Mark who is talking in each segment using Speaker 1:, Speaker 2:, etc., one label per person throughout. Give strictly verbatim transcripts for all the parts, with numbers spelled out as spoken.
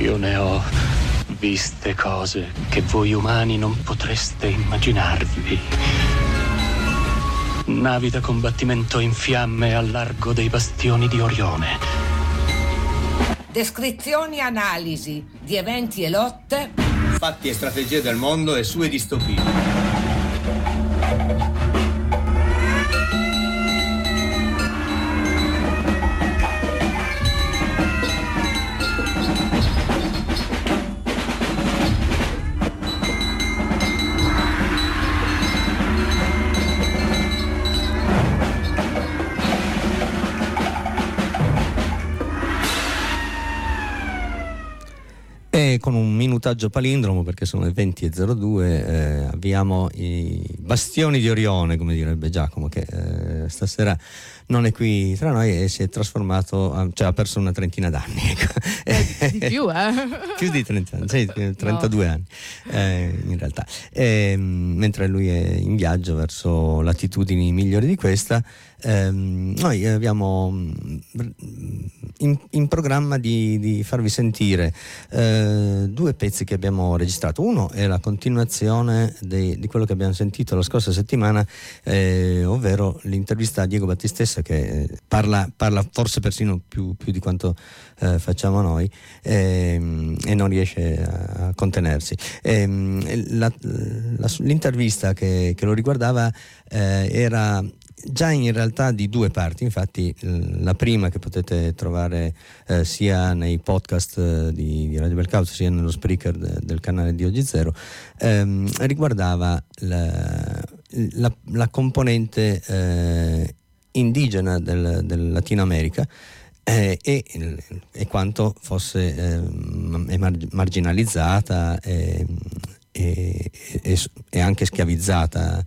Speaker 1: Io ne ho viste cose che voi umani non potreste immaginarvi. Navi da combattimento in fiamme al largo dei bastioni di Orione.
Speaker 2: Descrizioni e analisi di eventi e lotte.
Speaker 3: Fatti e strategie del mondo e sue distopie.
Speaker 4: E con un minutaggio palindromo, perché sono le venti e zero due, eh, avviamo i bastioni di Orione, come direbbe Giacomo, che eh, stasera non è qui tra noi e si è trasformato, cioè ha perso una trentina d'anni. Ecco.
Speaker 5: Eh, di più, eh?
Speaker 4: Più di trenta anni, sì, trentadue no. anni eh, in realtà. E, mentre lui è in viaggio verso latitudini migliori di questa, ehm, noi abbiamo in, in programma di, di farvi sentire eh, due pezzi che abbiamo registrato. Uno è la continuazione di, di quello che abbiamo sentito la scorsa settimana, eh, ovvero l'intervista a Diego Battistessa, che parla, parla forse persino più, più di quanto eh, facciamo noi, eh, e non riesce a, a contenersi. Eh, la, la, l'intervista che, che lo riguardava eh, era già in realtà di due parti. Infatti la prima, che potete trovare eh, sia nei podcast eh, di, di Radio Belcauso sia nello Spreaker de, del canale di Oggi Zero, ehm, riguardava la, la, la componente eh, indigena del, del Latino America eh, e, e quanto fosse eh, marginalizzata e, e, e, e anche schiavizzata.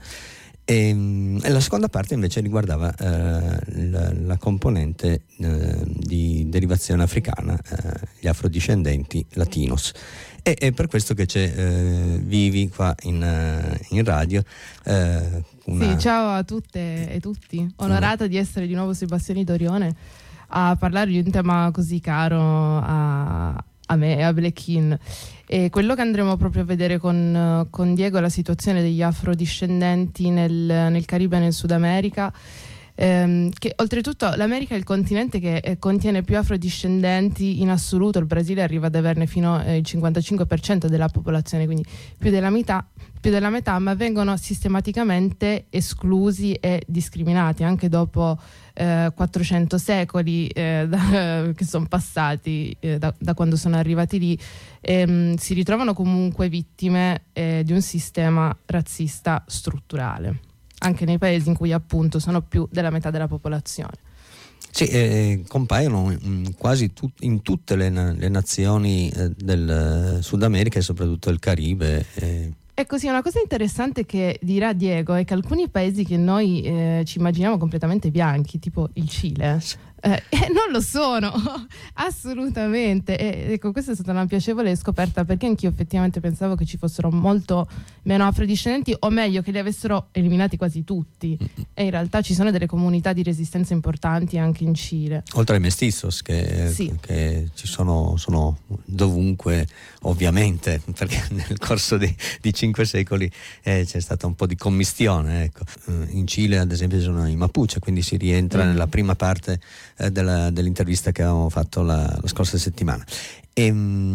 Speaker 4: E, e la seconda parte invece riguardava eh, la, la componente eh, di derivazione africana, eh, gli afrodiscendenti latinos. E è per questo che c'è eh, Vivi qua in, in radio. Eh, una...
Speaker 5: Sì, ciao a tutte e tutti. Onorata una... di essere di nuovo sui Bastioni d'Orione a parlare di un tema così caro a, a me e a Blekin. E quello che andremo proprio a vedere con, con Diego è la situazione degli afrodiscendenti nel, nel Caribe e nel Sud America. Ehm, che oltretutto l'America è il continente che eh, contiene più afrodiscendenti in assoluto. Il Brasile arriva ad averne fino al eh, cinquantacinque per cento della popolazione, quindi più della metà, più della metà, ma vengono sistematicamente esclusi e discriminati anche dopo eh, quattrocento secoli eh, da, che sono passati eh, da, da quando sono arrivati lì. Ehm, si ritrovano comunque vittime eh, di un sistema razzista strutturale, anche nei paesi in cui appunto sono più della metà della popolazione.
Speaker 4: Sì, eh, compaiono in quasi tut- in tutte le, le nazioni eh, del Sud America e soprattutto del Caribe. Eh.
Speaker 5: E così una cosa interessante che dirà Diego è che alcuni paesi che noi eh, ci immaginiamo completamente bianchi, tipo il Cile, eh, eh, non lo sono assolutamente. E ecco, questa è stata una piacevole scoperta, perché anch'io effettivamente pensavo che ci fossero molto meno afrodiscendenti, o meglio che li avessero eliminati quasi tutti, e in realtà ci sono delle comunità di resistenza importanti anche in Cile,
Speaker 4: oltre ai mestizos che,
Speaker 5: sì.
Speaker 4: che ci sono, sono dovunque ovviamente, perché nel corso di, di cinque secoli eh, c'è stata un po' di commistione, ecco. In Cile ad esempio ci sono i Mapuche, quindi si rientra mm. nella prima parte eh, della, dell'intervista che avevamo fatto la, la scorsa settimana. E,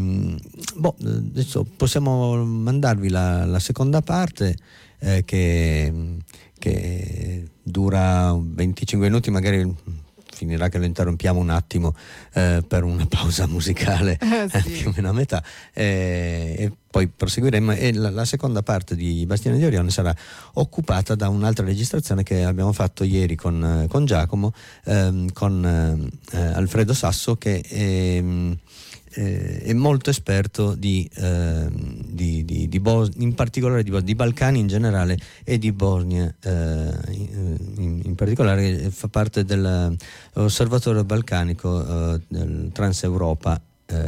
Speaker 4: boh, adesso possiamo mandarvi la, la seconda parte eh, che, che dura venticinque minuti, magari finirà che lo interrompiamo un attimo eh, per una pausa musicale
Speaker 5: eh, sì.
Speaker 4: più o meno a metà, eh, e poi proseguiremo. E la, la seconda parte di Bastioni di Orione sarà occupata da un'altra registrazione che abbiamo fatto ieri con, con Giacomo, ehm, con eh, Alfredo Sasso, che è, eh, è molto esperto di, eh, di, di, di Bos- in particolare di, di Balcani in generale e di Bosnia eh, in, in particolare. Fa parte dell'osservatorio balcanico eh, del Transeuropa.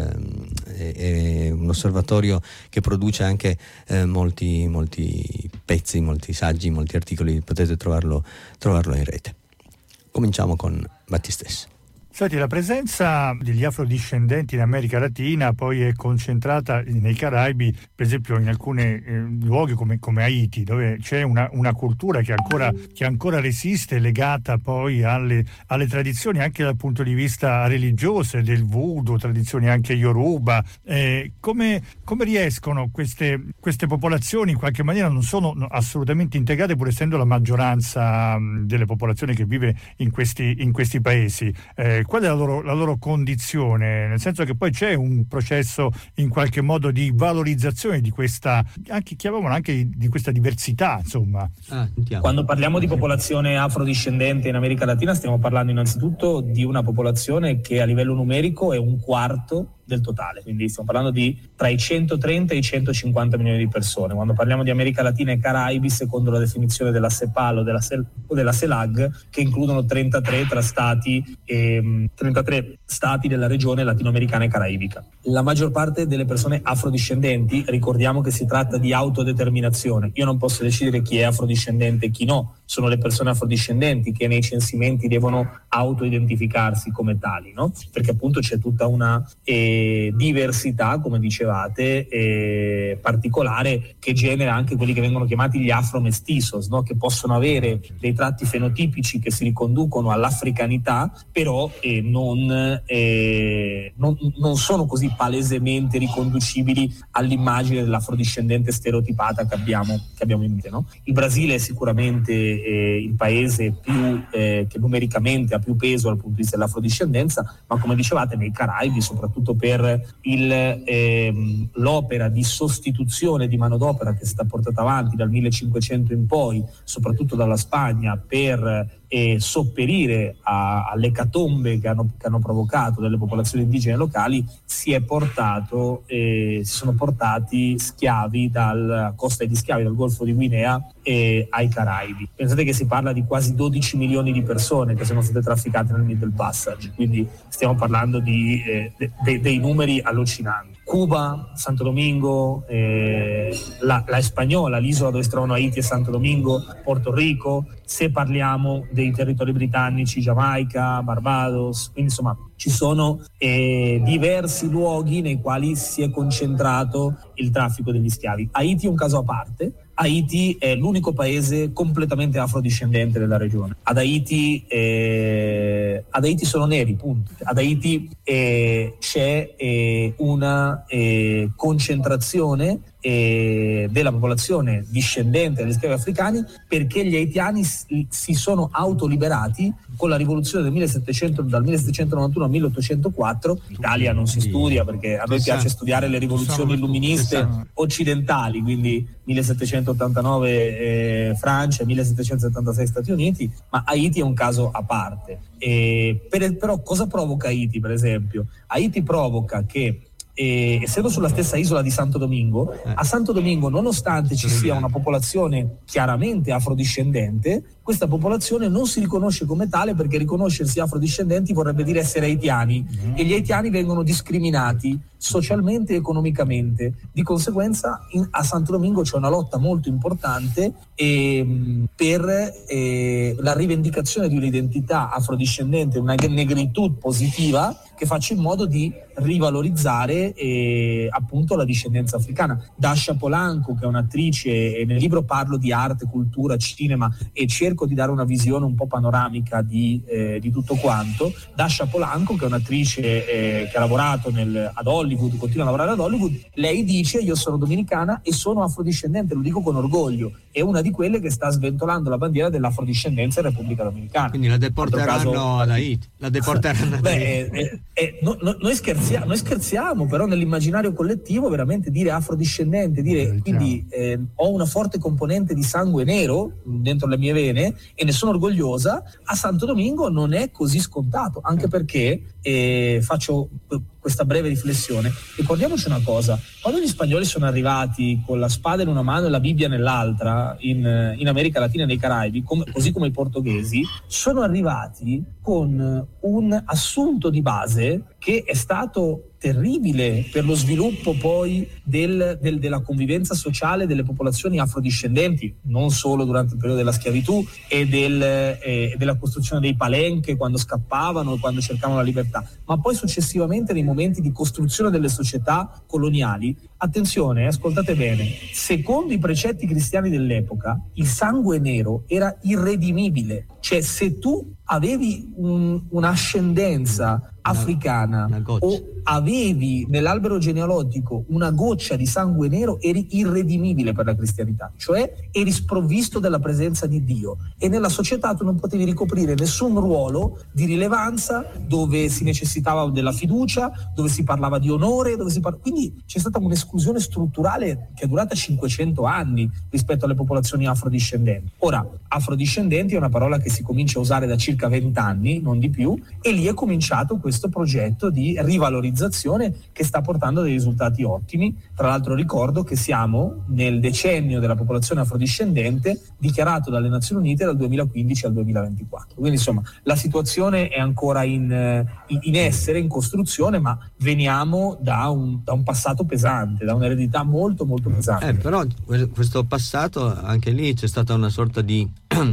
Speaker 4: Eh, è un osservatorio che produce anche eh, molti, molti pezzi, molti saggi, molti articoli. Potete trovarlo, trovarlo in rete. Cominciamo con Battistessa.
Speaker 6: Senti, la presenza degli afrodiscendenti in America Latina poi è concentrata nei Caraibi, per esempio in alcuni eh, luoghi come, come Haiti, dove c'è una, una cultura che ancora, che ancora resiste, legata poi alle, alle tradizioni anche dal punto di vista religioso, del voodoo, tradizioni anche yoruba. Eh, come, come riescono queste, queste popolazioni, in qualche maniera non sono assolutamente integrate, pur essendo la maggioranza mh, delle popolazioni che vive in questi, in questi paesi? Eh, qual è la loro, la loro condizione? Nel senso che poi c'è un processo in qualche modo di valorizzazione di questa, anche chiamavano anche di questa diversità, insomma.
Speaker 4: Ah,
Speaker 7: Quando parliamo di popolazione afrodiscendente in America Latina stiamo parlando innanzitutto di una popolazione che a livello numerico è un quarto del totale, quindi stiamo parlando di tra i centotrenta e i centocinquanta milioni di persone. Quando parliamo di America Latina e Caraibi, secondo la definizione della CEPAL o della, Sel- o della CELAC, che includono trentatré tra stati e, trentatré stati della regione latinoamericana e caraibica. La maggior parte delle persone afrodiscendenti, ricordiamo che si tratta di autodeterminazione. Io non posso decidere chi è afrodiscendente e chi no, sono le persone afrodiscendenti che nei censimenti devono autoidentificarsi come tali, no? Perché appunto c'è tutta una eh, diversità, come dicevate, eh, particolare, che genera anche quelli che vengono chiamati gli afromestizos, no? Che possono avere dei tratti fenotipici che si riconducono all'africanità, però eh, non, eh, non, non sono così palesemente riconducibili all'immagine dell'afrodiscendente stereotipata che abbiamo, che abbiamo in mente, no? Il Brasile è sicuramente eh, il paese più eh, che numericamente ha più peso dal punto di vista dell'afrodiscendenza, ma come dicevate nei Caraibi, soprattutto per il, ehm, l'opera di sostituzione di manodopera che è stata portata avanti dal millecinquecento in poi, soprattutto dalla Spagna, per e sopperire a, alle ecatombe che hanno, che hanno provocato delle popolazioni indigene locali, si è portato eh, si sono portati schiavi dalla costa degli schiavi dal Golfo di Guinea e ai Caraibi. Pensate che si parla di quasi dodici milioni di persone che sono state trafficate nel Middle Passage, quindi stiamo parlando di eh, de, de, dei numeri allucinanti. Cuba, Santo Domingo, eh, la, la Spagnola, l'isola dove si trovano Haiti e Santo Domingo, Porto Rico, se parliamo dei territori britannici, Giamaica, Barbados, quindi insomma ci sono eh, diversi luoghi nei quali si è concentrato il traffico degli schiavi. Haiti è un caso a parte. Haiti è l'unico paese completamente afrodiscendente della regione. Ad Haiti, eh, ad Haiti sono neri, punto. Ad Haiti eh, c'è eh, una eh, concentrazione eh, della popolazione discendente degli schiavi africani, perché gli haitiani si, si sono autoliberati con la rivoluzione del millesettecento, dal millesettecentonovantuno al milleottocentoquattro. In Italia non si studia perché a noi piace studiare le rivoluzioni illuministe occidentali, quindi millesettecentottantanove eh, Francia, millesettecentosettantasei Stati Uniti, ma Haiti è un caso a parte. E per, però cosa provoca Haiti, per esempio? Haiti provoca che E, essendo sulla stessa isola di Santo Domingo, a Santo Domingo, nonostante ci sia una popolazione chiaramente afrodiscendente, questa popolazione non si riconosce come tale, perché riconoscersi afrodiscendenti vorrebbe dire essere haitiani, mm. e gli haitiani vengono discriminati socialmente e economicamente. Di conseguenza in, a Santo Domingo c'è una lotta molto importante eh, per eh, la rivendicazione di un'identità afrodiscendente, una negritude positiva che faccia in modo di rivalorizzare eh, appunto la discendenza africana. Dasha Polanco, che è un'attrice, e nel libro parlo di arte, cultura, cinema e cerco di dare una visione un po' panoramica di, eh, di tutto quanto. Dasha Polanco, che è un'attrice eh, che ha lavorato nel, ad Hollywood, continua a lavorare ad Hollywood, lei dice: io sono dominicana e sono afrodiscendente, lo dico con orgoglio, è una di quelle che sta sventolando la bandiera dell'afrodiscendenza in Repubblica Dominicana.
Speaker 4: Quindi la deporteranno caso, ad Haiti, la deporteranno ad Haiti.
Speaker 7: Beh, eh, eh, no, no, noi, scherziamo, noi scherziamo, però nell'immaginario collettivo veramente dire afrodiscendente, dire quindi eh, ho una forte componente di sangue nero dentro le mie vene e ne sono orgogliosa, a Santo Domingo non è così scontato, anche perché eh, faccio questa breve riflessione. Ricordiamoci una cosa: quando gli spagnoli sono arrivati con la spada in una mano e la Bibbia nell'altra in, in America Latina e nei Caraibi, come, così come i portoghesi, sono arrivati con un assunto di base che è stato terribile per lo sviluppo poi del, del, della convivenza sociale delle popolazioni afrodiscendenti, non solo durante il periodo della schiavitù e del, eh, della costruzione dei palenche quando scappavano e quando cercavano la libertà, ma poi successivamente nei momenti di costruzione delle società coloniali. Attenzione, ascoltate bene, secondo i precetti cristiani dell'epoca il sangue nero era irredimibile, cioè se tu avevi un, un'ascendenza africana
Speaker 4: una, una
Speaker 7: o avevi nell'albero genealogico una goccia di sangue nero, eri irredimibile per la cristianità, cioè eri sprovvisto della presenza di Dio, e nella società tu non potevi ricoprire nessun ruolo di rilevanza dove si necessitava della fiducia, dove si parlava di onore, dove si par... quindi c'è stata un'esclusione strutturale che è durata cinquecento anni rispetto alle popolazioni afrodiscendenti. Ora, afrodiscendenti è una parola che si comincia a usare da circa vent'anni, non di più, e lì è cominciato questo progetto di rivalorizzazione che sta portando dei risultati ottimi. Tra l'altro ricordo che siamo nel decennio della popolazione afrodiscendente dichiarato dalle Nazioni Unite dal duemilaquindici al duemilaventiquattro. Quindi insomma la situazione è ancora in, in essere, in costruzione, ma veniamo da un, da un passato pesante, da un'eredità molto molto pesante.
Speaker 4: Eh, però questo passato, anche lì c'è stata una sorta di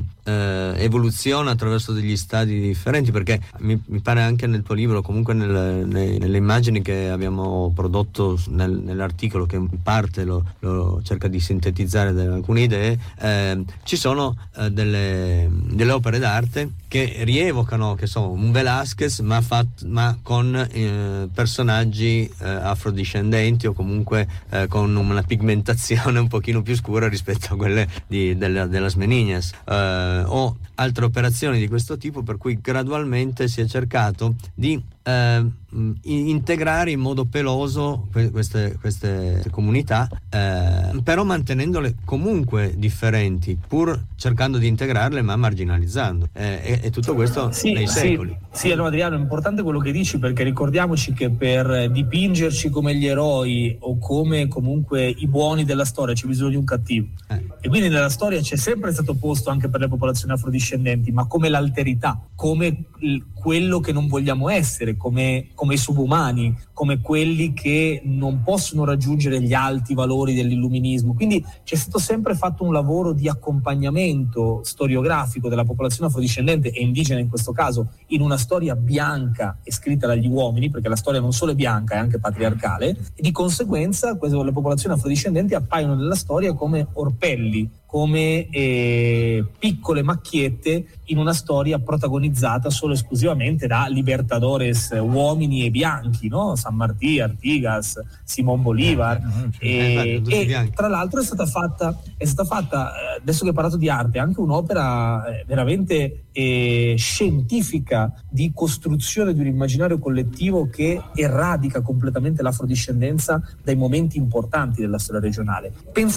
Speaker 4: eh, evoluzione attraverso degli stadi differenti, perché mi, mi pare anche nel tuo libro, comunque nel, ne, nelle immagini che abbiamo prodotto nel, nell'articolo, che in parte lo, lo cerca di sintetizzare alcune idee, eh, ci sono eh, delle, delle opere d'arte che rievocano, che sono un Velázquez ma, fat, ma con eh, personaggi eh, afrodiscendenti, o comunque eh, con una pigmentazione un pochino più scura rispetto a quelle di, della, della Meninas, eh, o altre operazioni di questo tipo, per cui gradualmente si è cercato di eh, integrare in modo peloso queste, queste comunità, eh, però mantenendole comunque differenti, pur cercando di integrarle ma marginalizzando, eh, e, e tutto questo
Speaker 7: sì,
Speaker 4: nei
Speaker 7: sì,
Speaker 4: secoli.
Speaker 7: Sì, allora Adriano, è importante quello che dici, perché ricordiamoci che per dipingerci come gli eroi o come comunque i buoni della storia c'è bisogno di un cattivo, eh. e quindi nella storia c'è sempre stato posto, anche per le popolazioni afrodiscendenti, ma come l'alterità, come il, quello che non vogliamo essere, come, come i subumani, come quelli che non possono raggiungere gli alti valori dell'illuminismo. Quindi c'è stato sempre fatto un lavoro di accompagnamento storiografico della popolazione afrodiscendente e indigena in questo caso, in una storia bianca e scritta dagli uomini, perché la storia non solo è bianca, è anche patriarcale, e di conseguenza queste, le popolazioni afrodiscendenti appaiono nella storia come orpelli, come eh, piccole macchiette in una storia protagonizzata solo esclusivamente da libertadores uomini e bianchi, no? San Martí, Artigas, Simón Bolívar, eh, e, e tra l'altro è stata fatta, è stata fatta adesso che hai parlato di arte, anche un'opera veramente eh, scientifica di costruzione di un immaginario collettivo che eradica completamente l'afrodiscendenza dai momenti importanti della storia regionale. Pens-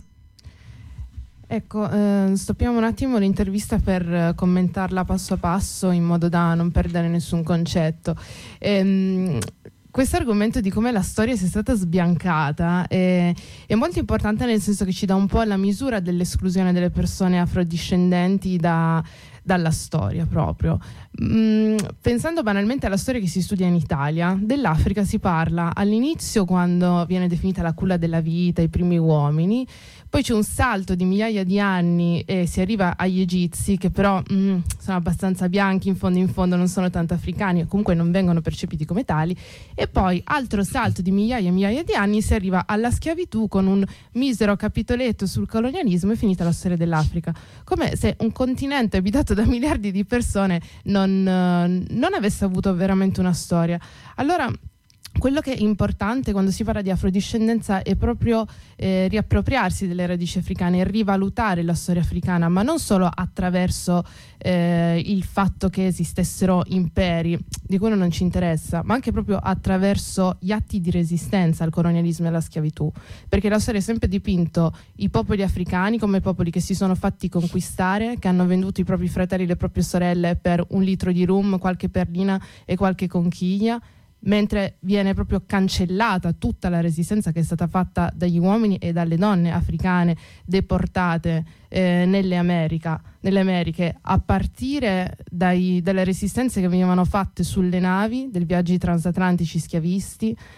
Speaker 5: Ecco, eh, stoppiamo un attimo l'intervista per eh, commentarla passo a passo, in modo da non perdere nessun concetto. Ehm, questo argomento di come la storia sia stata sbiancata è, è molto importante, nel senso che ci dà un po' la misura dell'esclusione delle persone afrodiscendenti da, dalla storia proprio. Mm, pensando banalmente alla storia che si studia in Italia, dell'Africa si parla all'inizio, quando viene definita la culla della vita, i primi uomini. Poi c'è un salto di migliaia di anni e si arriva agli egizi, che però mm, sono abbastanza bianchi, in fondo in fondo non sono tanto africani, o comunque non vengono percepiti come tali. E poi altro salto di migliaia e migliaia di anni, si arriva alla schiavitù con un misero capitoletto sul colonialismo, e finita la storia dell'Africa. Come se un continente abitato da miliardi di persone non, non avesse avuto veramente una storia. Allora, quello che è importante quando si parla di afrodiscendenza è proprio eh, riappropriarsi delle radici africane e rivalutare la storia africana, ma non solo attraverso eh, il fatto che esistessero imperi, di cui non ci interessa, ma anche proprio attraverso gli atti di resistenza al colonialismo e alla schiavitù, perché la storia ha sempre dipinto i popoli africani come popoli che si sono fatti conquistare, che hanno venduto i propri fratelli e le proprie sorelle per un litro di rum, qualche perlina e qualche conchiglia, mentre viene proprio cancellata tutta la resistenza che è stata fatta dagli uomini e dalle donne africane deportate eh, nelle, America, nelle Americhe, a partire dai, dalle resistenze che venivano fatte sulle navi, dei viaggi transatlantici schiavisti,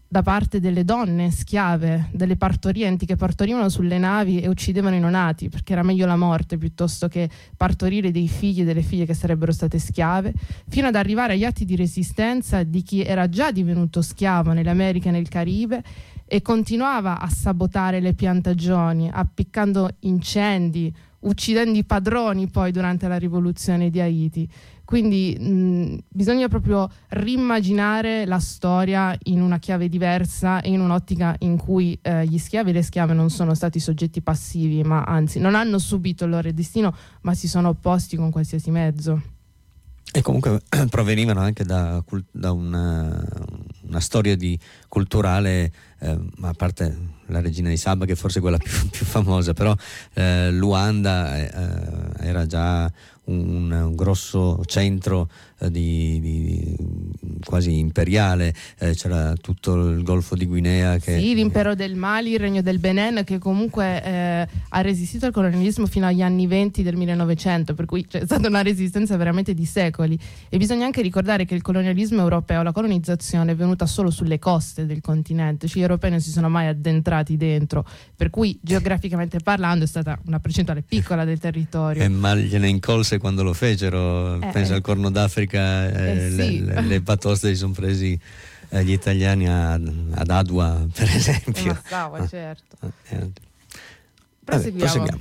Speaker 5: da parte delle donne schiave, delle partorienti che partorivano sulle navi e uccidevano i neonati, perché era meglio la morte piuttosto che partorire dei figli e delle figlie che sarebbero state schiave, fino ad arrivare agli atti di resistenza di chi era già divenuto schiavo nelle Americhe e nel Caribe e continuava a sabotare le piantagioni, appiccando incendi, uccidendo i padroni poi durante la rivoluzione di Haiti. Quindi mh, bisogna proprio rimmaginare la storia in una chiave diversa e in un'ottica in cui eh, gli schiavi e le schiave non sono stati soggetti passivi, ma anzi non hanno subito il loro destino, ma si sono opposti con qualsiasi mezzo.
Speaker 4: E comunque provenivano anche da, da una, una storia di culturale, eh, a parte la Regina di Saba che forse è quella più, più famosa, però eh, Luanda eh, era già un, un grosso centro eh, di, di quasi imperiale, eh, c'era tutto il Golfo di Guinea che...
Speaker 5: Sì, l'impero del Mali, il regno del Benin, che comunque eh, ha resistito al colonialismo fino agli anni venti del millenovecento, per cui c'è stata una resistenza veramente di secoli. E bisogna anche ricordare che il colonialismo europeo, la colonizzazione è venuta solo sulle coste del continente, cioè gli europei non si sono mai addentrati dentro, per cui geograficamente parlando è stata una percentuale piccola del territorio.
Speaker 4: E mal gliene incolse quando lo fecero, eh, pensa eh. al Corno d'Africa, eh, eh, sì. le, le batoste si sono presi eh, gli italiani a, ad Adua, per esempio.
Speaker 5: Mazzava, certo.
Speaker 4: Eh,
Speaker 5: proseguiamo.
Speaker 4: proseguiamo.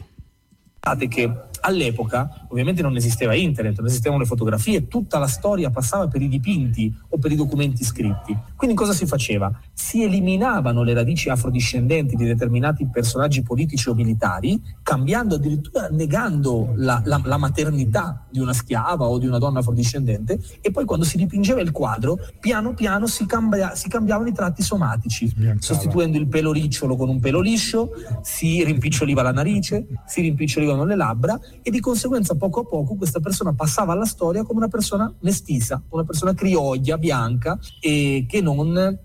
Speaker 7: Che all'epoca ovviamente non esisteva internet, non esistevano le fotografie, tutta la storia passava per i dipinti o per i documenti scritti. Quindi cosa si faceva? Si eliminavano le radici afrodiscendenti di determinati personaggi politici o militari, cambiando, addirittura negando la, la, la maternità di una schiava o di una donna afrodiscendente, e poi quando si dipingeva il quadro piano piano si, cambia, si cambiavano i tratti somatici, sostituendo il pelo ricciolo con un pelo liscio, si rimpiccioliva la narice, si rimpicciolivano le labbra, e di conseguenza poco a poco questa persona passava alla storia come una persona mestisa, una persona crioglia, bianca, e che non...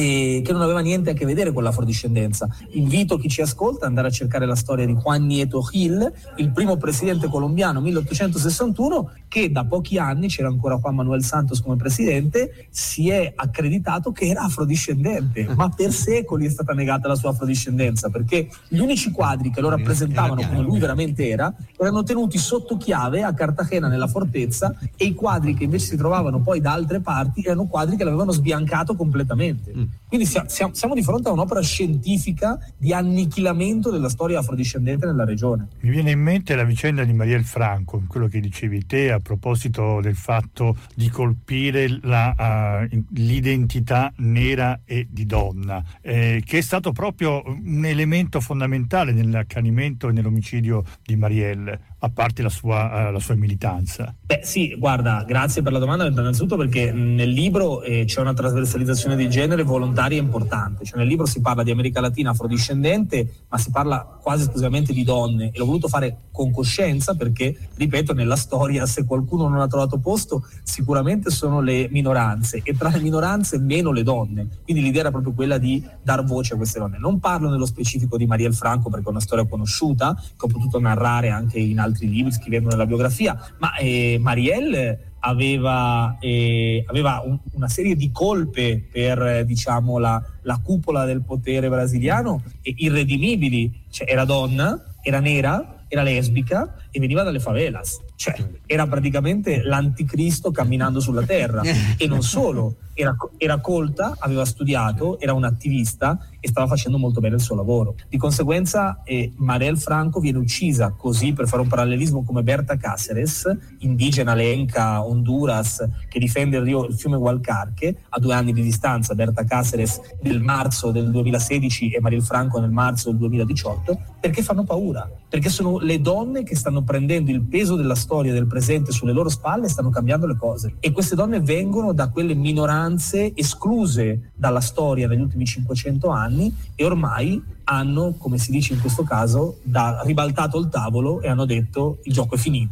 Speaker 7: e che non aveva niente a che vedere con l'afrodiscendenza. Invito chi ci ascolta ad andare a cercare la storia di Juan Nieto Gil, il primo presidente colombiano milleottocentosessantuno, che da pochi anni, c'era ancora Juan Manuel Santos come presidente, si è accreditato che era afrodiscendente, ma per secoli è stata negata la sua afrodiscendenza, perché gli unici quadri che lo rappresentavano come lui veramente era erano tenuti sotto chiave a Cartagena nella fortezza, e i quadri che invece si trovavano poi da altre parti erano quadri che l'avevano sbiancato completamente. Quindi siamo, siamo di fronte a un'opera scientifica di annichilamento della storia afrodiscendente nella regione.
Speaker 6: Mi viene in mente la vicenda di Marielle Franco, quello che dicevi te a proposito del fatto di colpire la, uh, l'identità nera e di donna, eh, che è stato proprio un elemento fondamentale nell'accanimento e nell'omicidio di Marielle, a parte la sua, uh, la sua militanza.
Speaker 7: Beh sì, guarda, grazie per la domanda, innanzitutto perché nel libro eh, c'è una trasversalizzazione di genere volontaria importante, cioè nel libro si parla di America Latina afrodiscendente, ma si parla quasi esclusivamente di donne, e l'ho voluto fare con coscienza perché, ripeto, nella storia se qualcuno non ha trovato posto sicuramente sono le minoranze, e tra le minoranze meno le donne, quindi l'idea era proprio quella di dar voce a queste donne. Non parlo nello specifico di Marielle Franco perché è una storia conosciuta che ho potuto narrare anche in altri libri scrivendo nella biografia, ma eh, Marielle aveva, eh, aveva un, una serie di colpe per eh, diciamo la, la cupola del potere brasiliano eh, irredimibili, cioè era donna, era nera, era lesbica e veniva dalle favelas, cioè era praticamente l'anticristo camminando sulla terra. E non solo, era, era colta, aveva studiato, era un'attivista e stava facendo molto bene il suo lavoro. Di conseguenza eh, Marielle Franco viene uccisa così, per fare un parallelismo, come Berta Cáceres, indigena lenca Honduras che difende il, rio, il fiume Gualcarque, a due anni di distanza, Berta Cáceres nel marzo del duemilasedici e Marielle Franco nel marzo del duemiladiciotto, perché fanno paura, perché sono le donne che stanno prendendo il peso della storia del presente sulle loro spalle e stanno cambiando le cose, e queste donne vengono da quelle minoranze escluse dalla storia negli ultimi cinquecento anni, e ormai hanno, come si dice in questo caso, da, ribaltato il tavolo e hanno detto il gioco è finito,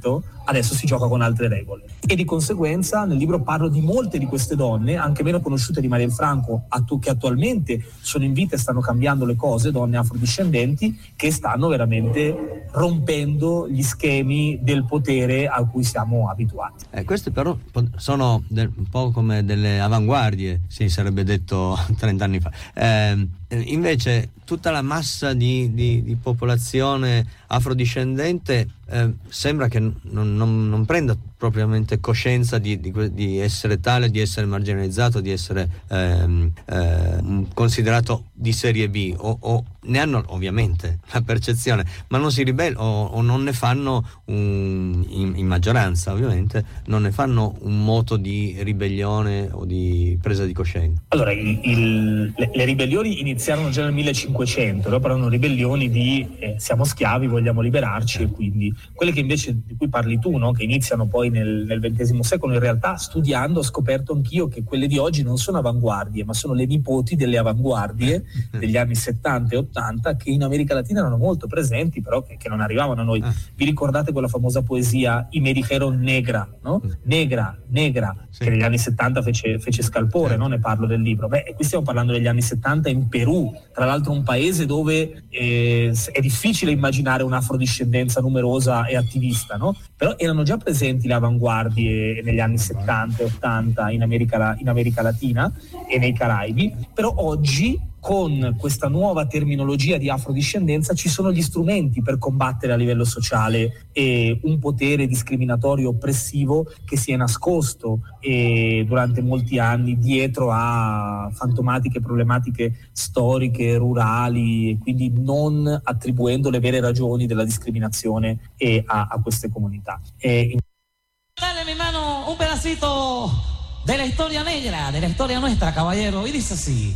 Speaker 7: adesso si gioca con altre regole. E di conseguenza nel libro parlo di molte di queste donne, anche meno conosciute di Marielle Franco, attu- che attualmente sono in vita e stanno cambiando le cose, donne afrodiscendenti, che stanno veramente rompendo gli schemi del potere a cui siamo abituati.
Speaker 4: Eh, queste però sono del, un po' come delle avanguardie, si sarebbe detto trent'anni fa. Eh, invece tutta la massa di, di, di popolazione afrodiscendente eh, sembra che non, non, non prenda propriamente coscienza di, di, di essere tale, di essere marginalizzato, di essere ehm, eh, considerato di serie B, o, o ne hanno ovviamente la percezione, ma non si ribellano o, o non ne fanno un, in, in maggioranza ovviamente non ne fanno un moto di ribellione o di presa di coscienza.
Speaker 7: Allora il, il, le, le ribellioni iniziarono già nel millecinquecento, no? Però erano ribellioni di eh, siamo schiavi, vogliamo liberarci, e quindi quelle che invece di cui parli tu, no? Che iniziano poi nel, nel ventesimo secolo, in realtà studiando ho scoperto anch'io che quelle di oggi non sono avanguardie, ma sono le nipoti delle avanguardie degli anni settanta e ottanta, che in America Latina erano molto presenti, però che, che non arrivavano a noi. Vi ricordate quella famosa poesia I me dijeron negra, no? Negra, negra, sì, che negli anni settanta fece, fece scalpore, no? Ne parlo del libro. Beh, qui stiamo parlando degli anni settanta in Perù, tra l'altro un paese dove eh, è difficile immaginare un'afrodiscendenza numerosa e attivista, no? Però erano già presenti le avanguardie negli anni settanta e ottanta in America, in America Latina e nei Caraibi, però oggi con questa nuova terminologia di afrodiscendenza ci sono gli strumenti per combattere a livello sociale e un potere discriminatorio oppressivo che si è nascosto e durante molti anni dietro a fantomatiche problematiche storiche, rurali, e quindi non attribuendo le vere ragioni della discriminazione e a, a queste comunità. E in...
Speaker 8: Dale mi mano un pedacito de la historia negra, de la historia nuestra, caballero, y dice así.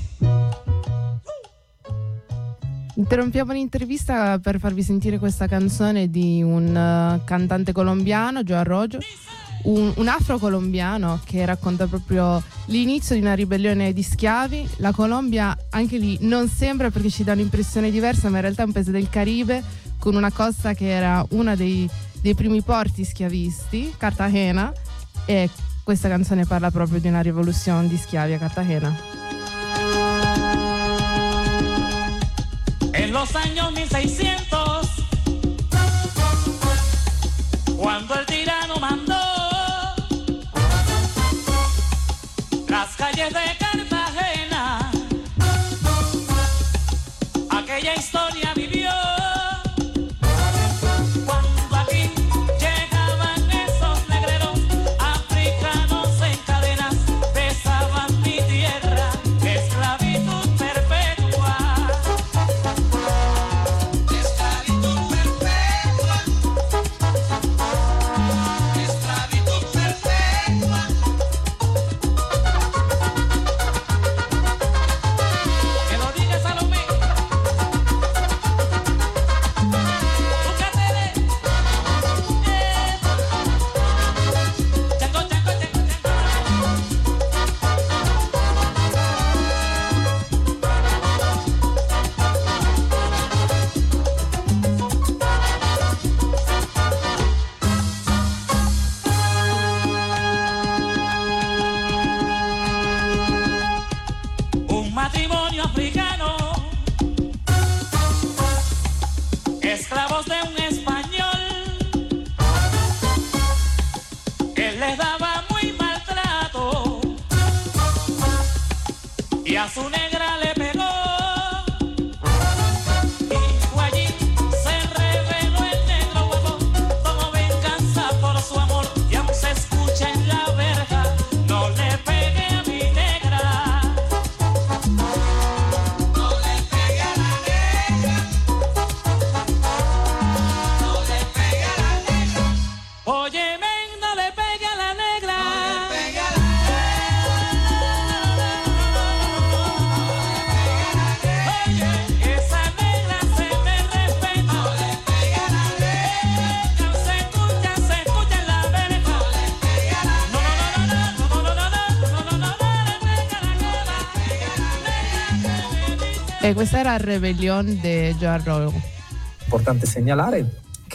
Speaker 5: Interrompiamo l'intervista per farvi sentire questa canzone di un uh, cantante colombiano, Joe Arroyo, un, un afro-colombiano che racconta proprio l'inizio di una ribellione di schiavi. La Colombia, anche lì, non sembra, perché ci dà un'impressione diversa, ma in realtà è un paese del Caribe con una costa che era una dei, dei primi porti schiavisti, Cartagena, e questa canzone parla proprio di una rivoluzione di schiavi a Cartagena.
Speaker 8: En los años mil seiscientos, cuando el tirano mandó las calles de Cartagena, aquella historia vivió. Cuando aquí llegaban esos negreros africanos en cadenas, besaban mi tierra, esclavitud perpetua. Matrimonio africano, esclavos de un español, él les daba muy maltrato y a su negra le pegó. Y fue allí, se reveló el negro huevo, como venganza por su amor, y aún se escucha en la verja, no le pegué a mi negra.
Speaker 5: E questa era Rebellion di Joe Arroyo.
Speaker 7: Importante segnalare che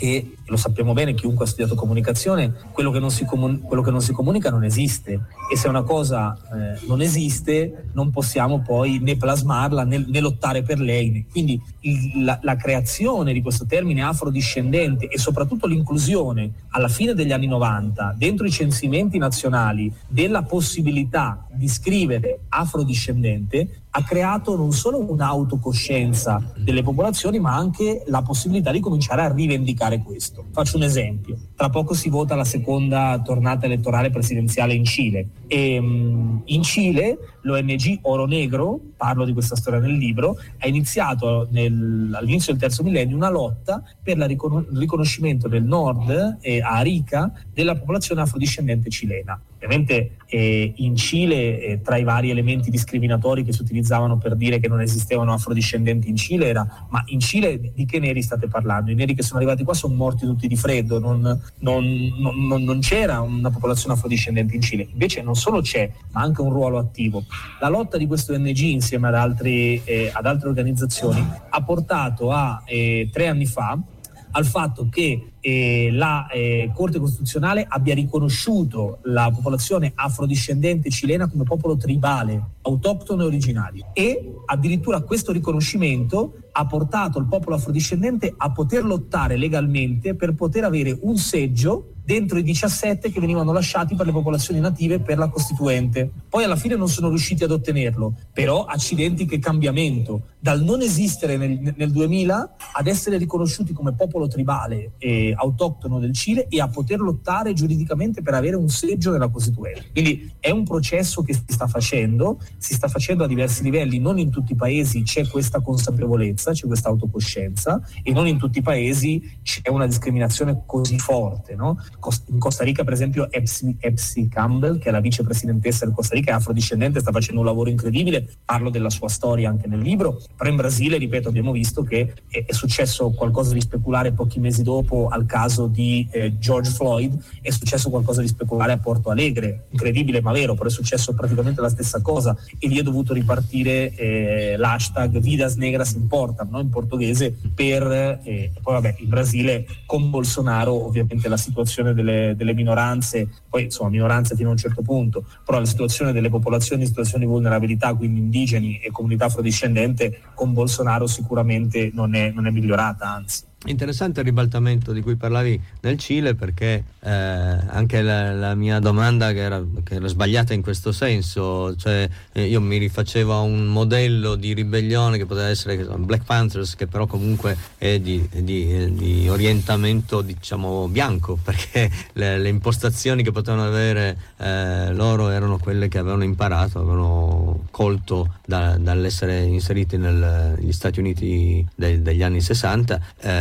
Speaker 7: lo sappiamo bene, chiunque ha studiato comunicazione, quello che non si, comun- quello che non si comunica non esiste, e se una cosa eh, non esiste non possiamo poi né plasmarla né, né lottare per lei. Quindi il, la, la creazione di questo termine afrodiscendente e soprattutto l'inclusione alla fine degli anni novanta dentro i censimenti nazionali della possibilità di scrivere afrodiscendente ha creato non solo un'autocoscienza delle popolazioni, ma anche la possibilità di cominciare a rivendicare questo. Faccio un esempio: tra poco si vota la seconda tornata elettorale presidenziale in Cile, e um, in Cile l'O N G Oro Negro, parlo di questa storia nel libro, ha iniziato nel, all'inizio del terzo millennio una lotta per il ricon- riconoscimento del nord e a Arica della popolazione afrodiscendente cilena. Ovviamente eh, in Cile eh, tra i vari elementi discriminatori che si utilizzavano per dire che non esistevano afrodiscendenti in Cile era: ma in Cile di, di che neri state parlando? I neri che sono arrivati qua sono morti tutti di freddo, non, non, non, non c'era una popolazione afrodiscendente in Cile. Invece non solo c'è, ma anche un ruolo attivo. La lotta di questo O N G insieme ad, altri, eh, ad altre organizzazioni ha portato a eh, tre anni fa al fatto che eh, la eh, Corte Costituzionale abbia riconosciuto la popolazione afrodiscendente cilena come popolo tribale, autoctono e originario, e addirittura questo riconoscimento ha portato il popolo afrodiscendente a poter lottare legalmente per poter avere un seggio dentro i diciassette che venivano lasciati per le popolazioni native per la Costituente. Poi alla fine non sono riusciti ad ottenerlo, però accidenti che cambiamento, dal non esistere nel, nel duemila ad essere riconosciuti come popolo tribale e autoctono del Cile e a poter lottare giuridicamente per avere un seggio nella Costituente. Quindi è un processo che si sta facendo, si sta facendo a diversi livelli, non in tutti i paesi c'è questa consapevolezza, c'è questa autocoscienza, e non in tutti i paesi c'è una discriminazione così forte, no? In Costa Rica, per esempio, Epsi, Epsi Campbell, che è la vicepresidentessa del Costa Rica, è afrodiscendente, sta facendo un lavoro incredibile, parlo della sua storia anche nel libro. Però in Brasile, ripeto, abbiamo visto che è, è successo qualcosa di speculare pochi mesi dopo al caso di eh, George Floyd, è successo qualcosa di speculare a Porto Alegre, incredibile ma vero, però è successo praticamente la stessa cosa, e lì è dovuto ripartire eh, l'hashtag Vidas Negras Importam, no? In portoghese, per eh, poi vabbè, in Brasile con Bolsonaro ovviamente la situazione Delle, delle minoranze, poi insomma minoranze fino a un certo punto, però la situazione delle popolazioni in situazioni di vulnerabilità, quindi indigeni e comunità afrodiscendente, con Bolsonaro sicuramente non è, non è migliorata, anzi.
Speaker 4: Interessante il ribaltamento di cui parlavi nel Cile, perché eh, anche la, la mia domanda che era, che era sbagliata in questo senso, cioè eh, io mi rifacevo a un modello di ribellione che poteva essere che, Black Panthers, che però comunque è di, di, di orientamento diciamo bianco, perché le, le impostazioni che potevano avere eh, loro erano quelle che avevano imparato, avevano colto da, dall'essere inseriti nel, negli Stati Uniti de, degli anni sessanta. Eh,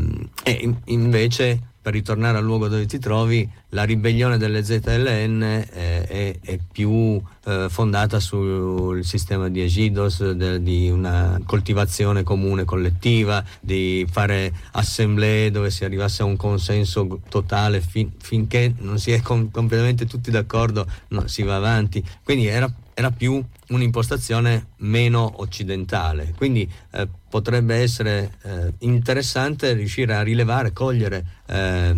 Speaker 4: e invece, per ritornare al luogo dove ti trovi, la ribellione delle Z L N è, è, è più eh, fondata sul sistema di ejidos, de, di una coltivazione comune collettiva, di fare assemblee dove si arrivasse a un consenso totale, fin, finché non si è com- completamente tutti d'accordo, no, si va avanti. Quindi era, era più un'impostazione meno occidentale, quindi eh, potrebbe essere eh, interessante riuscire a rilevare, cogliere eh,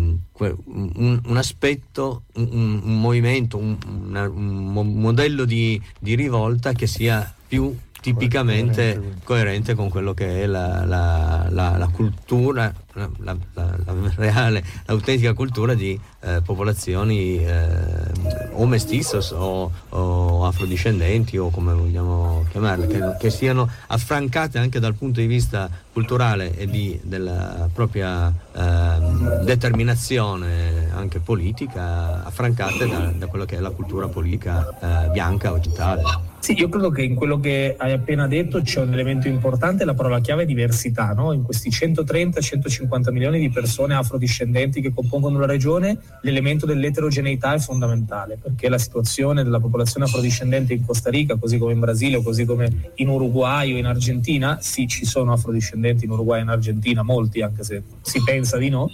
Speaker 4: un, un aspetto, un, un movimento, un, una, un modello di, di rivolta che sia più tipicamente coerente, coerente con quello che è la, la, la, la cultura, la, la, la, la reale, l'autentica cultura di eh, popolazioni eh, o mestissos o, o afrodiscendenti, o come vogliamo chiamarle, che, che siano affrancate anche dal punto di vista culturale e di, della propria eh, determinazione anche politica, affrancate da, da quello che è la cultura politica eh, bianca occidentale.
Speaker 7: Sì, io credo che in quello che hai appena detto c'è un elemento importante, la parola chiave è diversità, no? In questi centotrenta centocinquanta milioni di persone afrodiscendenti che compongono la regione, l'elemento dell'eterogeneità è fondamentale, perché la situazione della popolazione afrodiscendente in Costa Rica, così come in Brasile o così come in Uruguay o in Argentina, sì, ci sono afrodiscendenti in Uruguay e in Argentina, molti, anche se si pensa di no,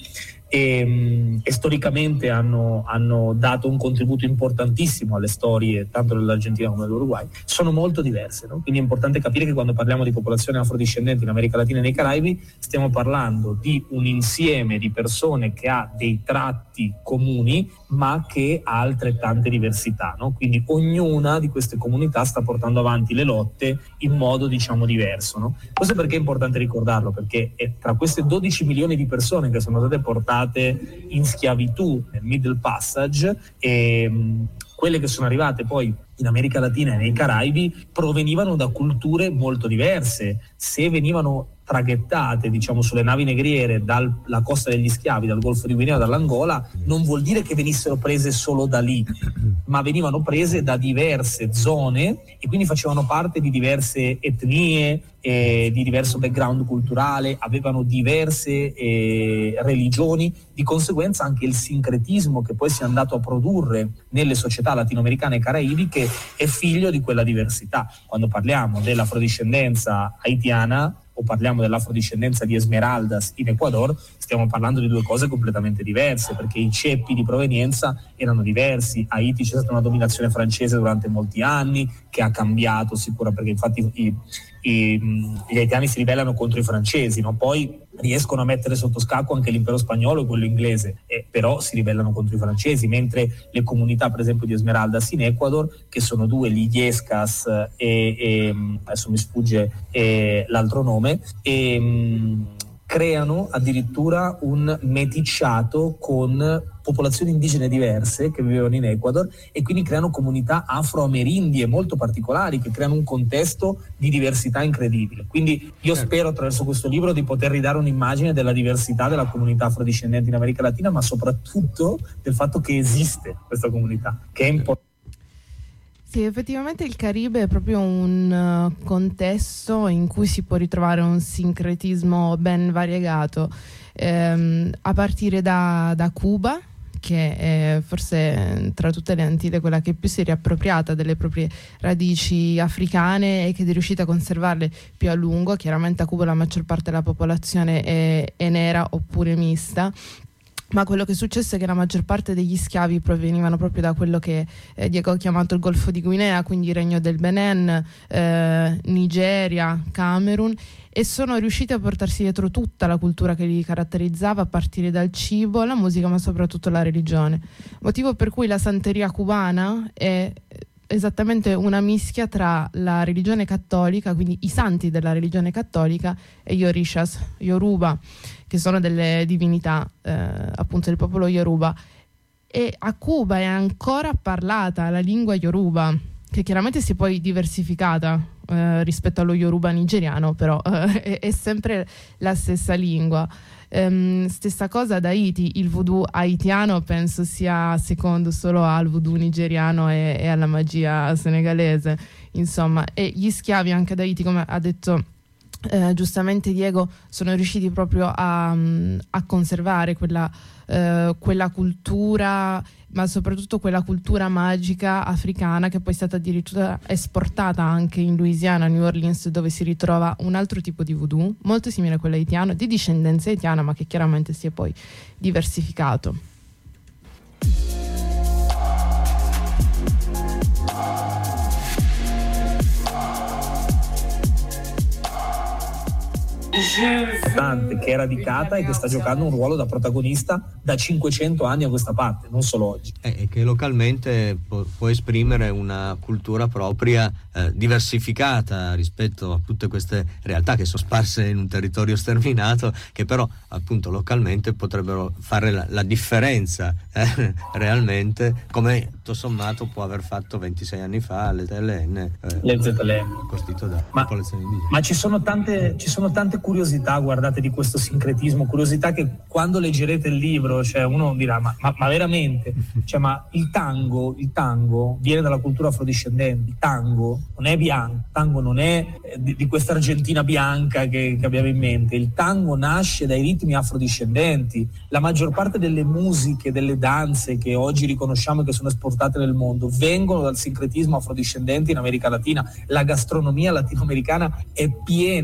Speaker 7: e, e storicamente hanno, hanno dato un contributo importantissimo alle storie tanto dell'Argentina come dell'Uruguay, sono molto diverse, no? Quindi è importante capire che quando parliamo di popolazioni afrodiscendenti in America Latina e nei Caraibi stiamo parlando di un insieme di persone che ha dei tratti comuni ma che ha altrettante diversità, no? Quindi ognuna di queste comunità sta portando avanti le lotte in modo diciamo diverso, no? Questo perché è importante ricordarlo, perché è tra queste dodici milioni di persone che sono state portate in schiavitù nel Middle Passage e mh, quelle che sono arrivate poi in America Latina e nei Caraibi provenivano da culture molto diverse. Se venivano traghettate diciamo sulle navi negriere dalla costa degli schiavi, dal Golfo di Guinea, dall'Angola, non vuol dire che venissero prese solo da lì, ma venivano prese da diverse zone e quindi facevano parte di diverse etnie, eh, di diverso background culturale, avevano diverse eh, religioni, di conseguenza anche il sincretismo che poi si è andato a produrre nelle società latinoamericane e caraibiche è figlio di quella diversità. Quando parliamo dell'afrodiscendenza haitiana o parliamo dell'afrodiscendenza di Esmeraldas in Ecuador, stiamo parlando di due cose completamente diverse, perché i ceppi di provenienza erano diversi. A Haiti c'è stata una dominazione francese durante molti anni che ha cambiato sicura, perché infatti i, i, gli haitiani si ribellano contro i francesi, no? Poi riescono a mettere sotto scacco anche l'impero spagnolo e quello inglese, eh, però si ribellano contro i francesi, mentre le comunità per esempio di Esmeraldas in Ecuador, che sono due, l'Illescas e, e adesso mi sfugge eh, l'altro nome, e, mh, creano addirittura un meticciato con popolazioni indigene diverse che vivevano in Ecuador e quindi creano comunità afro-amerindie molto particolari che creano un contesto di diversità incredibile. Quindi io spero attraverso questo libro di poter ridare un'immagine della diversità della comunità afrodiscendente in America Latina, ma soprattutto del fatto che esiste questa comunità, che è importante.
Speaker 5: Sì, effettivamente il Caribe è proprio un uh, contesto in cui si può ritrovare un sincretismo ben variegato, ehm, a partire da, da Cuba, che è forse tra tutte le Antille quella che più si è riappropriata delle proprie radici africane e che è riuscita a conservarle più a lungo. Chiaramente a Cuba la maggior parte della popolazione è, è nera oppure mista, ma quello che è successo è che la maggior parte degli schiavi provenivano proprio da quello che eh, Diego ha chiamato il Golfo di Guinea, quindi il Regno del Benin, eh, Nigeria, Camerun, e sono riusciti a portarsi dietro tutta la cultura che li caratterizzava, a partire dal cibo, la musica, ma soprattutto la religione. Motivo per cui la santeria cubana è esattamente una mischia tra la religione cattolica, quindi i santi della religione cattolica, e gli orishas, Yoruba, che sono delle divinità eh, appunto del popolo Yoruba. E a Cuba è ancora parlata la lingua Yoruba, che chiaramente si è poi diversificata eh, rispetto allo Yoruba nigeriano, però eh, è, è sempre la stessa lingua. Um, stessa cosa ad Haiti, il voodoo haitiano penso sia secondo solo al voodoo nigeriano e, e alla magia senegalese, insomma, e gli schiavi anche ad Haiti, come ha detto eh, giustamente Diego, sono riusciti proprio a, a conservare quella, eh, quella cultura, ma soprattutto quella cultura magica africana, che poi è stata addirittura esportata anche in Louisiana, a New Orleans, dove si ritrova un altro tipo di voodoo molto simile a quello haitiano, di discendenza haitiana, ma che chiaramente si è poi diversificato.
Speaker 7: Che è radicata e che sta giocando un ruolo da protagonista da cinquecento anni a questa parte, non solo oggi.
Speaker 4: E che localmente può, può esprimere una cultura propria eh, diversificata rispetto a tutte queste realtà che sono sparse in un territorio sterminato, che però appunto localmente potrebbero fare la, la differenza eh, realmente, come tutto sommato può aver fatto ventisei anni fa l'Z L N, eh,
Speaker 7: le Z L N
Speaker 4: costituito da
Speaker 7: ma,
Speaker 4: popolazioni indigene.
Speaker 7: Ma ci sono tante, ci sono tante curiosità, guardate, di questo sincretismo, curiosità che quando leggerete il libro, cioè uno dirà ma, ma, ma veramente, cioè, ma il tango, il tango viene dalla cultura afrodiscendente, il tango non è bianco, il tango non è eh, di, di questa Argentina bianca che, che abbiamo in mente, il tango nasce dai ritmi afrodiscendenti. La maggior parte delle musiche, delle danze che oggi riconosciamo e che sono esportate nel mondo vengono dal sincretismo afrodiscendente in America Latina. La gastronomia latinoamericana è piena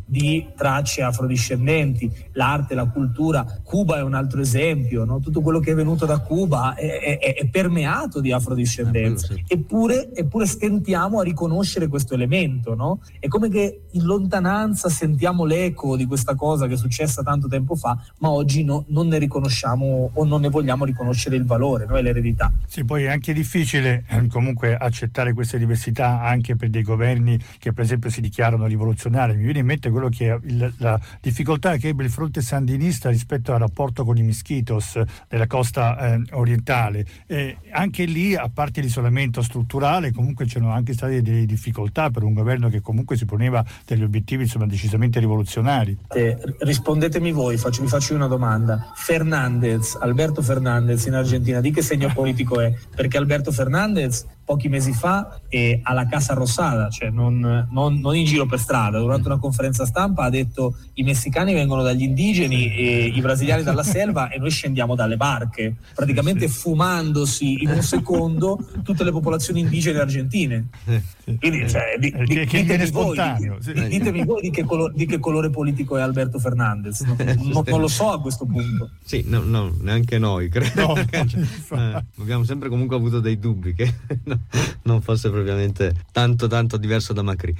Speaker 7: di tracce afrodiscendenti, l'arte, la cultura. Cuba è un altro esempio, no? Tutto quello che è venuto da Cuba è, è, è permeato di afrodiscendenza, eppure, eppure stentiamo a riconoscere questo elemento, no? È come che in lontananza sentiamo l'eco di questa cosa che è successa tanto tempo fa, ma oggi no, non ne riconosciamo o non ne vogliamo riconoscere il valore, no? E l'eredità.
Speaker 6: Sì, poi è anche difficile eh, comunque accettare queste diversità anche per dei governi che per esempio si dichiarano rivoluzionari. Mi viene in mente quello che è il, la difficoltà che ebbe il fronte sandinista rispetto al rapporto con i Misquitos della costa eh, orientale. Eh, anche lì, a parte l'isolamento strutturale, comunque c'erano anche state delle difficoltà per un governo che comunque si poneva degli obiettivi insomma decisamente rivoluzionari.
Speaker 7: Eh, rispondetemi voi, faccio, vi faccio una domanda. Fernandez, Alberto Fernandez in Argentina, di che segno politico è? Perché Alberto Fernandez pochi mesi fa eh, alla Casa Rosada, cioè non, non, non in giro per strada, durante una conferenza stampa ha detto: i messicani vengono dagli indigeni e i brasiliani dalla selva e noi scendiamo dalle barche, praticamente fumandosi in un secondo tutte le popolazioni indigene argentine. Quindi, cioè, di, di,
Speaker 6: che, che
Speaker 7: ditemi,
Speaker 6: voi,
Speaker 7: di, di, ditemi voi di che, colore, di che colore politico è Alberto Fernandez. Non, non, non lo so a questo punto.
Speaker 4: Sì, no, no, neanche noi credo.
Speaker 6: No,
Speaker 4: eh, abbiamo sempre comunque avuto dei dubbi che no, non fosse propriamente tanto tanto diverso da Macri.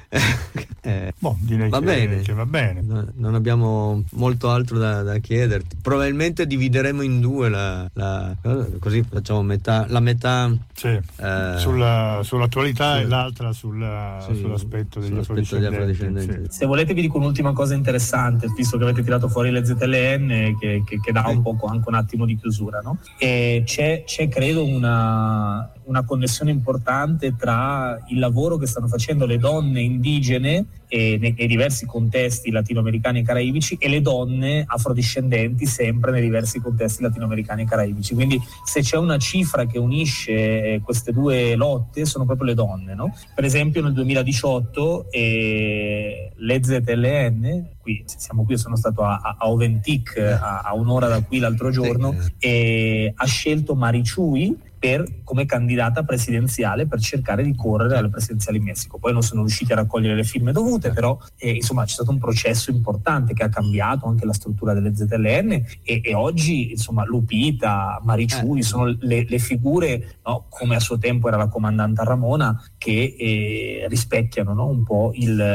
Speaker 4: eh,
Speaker 6: boh, direi
Speaker 4: va
Speaker 6: che,
Speaker 4: bene.
Speaker 6: che va bene.
Speaker 4: No, non abbiamo molto altro da, da chiederti. Probabilmente divideremo in due la, la così facciamo metà la metà
Speaker 6: sì,
Speaker 4: eh,
Speaker 6: sulla, sull'attualità
Speaker 4: sì.
Speaker 6: e l'altra sulla,
Speaker 4: sì,
Speaker 6: sull'aspetto degli
Speaker 4: sull'aspetto degli
Speaker 6: afrodiscendenti.
Speaker 4: afrodiscendenti.
Speaker 6: Sì.
Speaker 7: Se volete vi dico un'ultima cosa interessante, visto che avete tirato fuori le Z L N, che, che, che dà un poco anche un attimo di chiusura, no? E c'è, c'è credo una, una connessione importante tra il lavoro che stanno facendo le donne indigene e nei, nei diversi contesti latinoamericani e caraibici e le donne afrodiscendenti sempre nei diversi contesti latinoamericani e caraibici. Quindi se c'è una cifra che unisce queste due lotte sono proprio le donne, no? Per esempio nel duemiladiciotto eh, le Z L N, qui siamo qui, sono stato a, a Oventic a, a un'ora da qui l'altro giorno, e ha scelto Marichuy per, come candidata presidenziale per cercare di correre alle presidenziali in Messico. Poi non sono riusciti a raccogliere le firme dovute, però eh, insomma c'è stato un processo importante che ha cambiato anche la struttura delle Z L N e, e oggi insomma Lupita, Marichuy sono le, le figure, no, come a suo tempo era la comandante Ramona, che eh, rispecchiano, no, un po'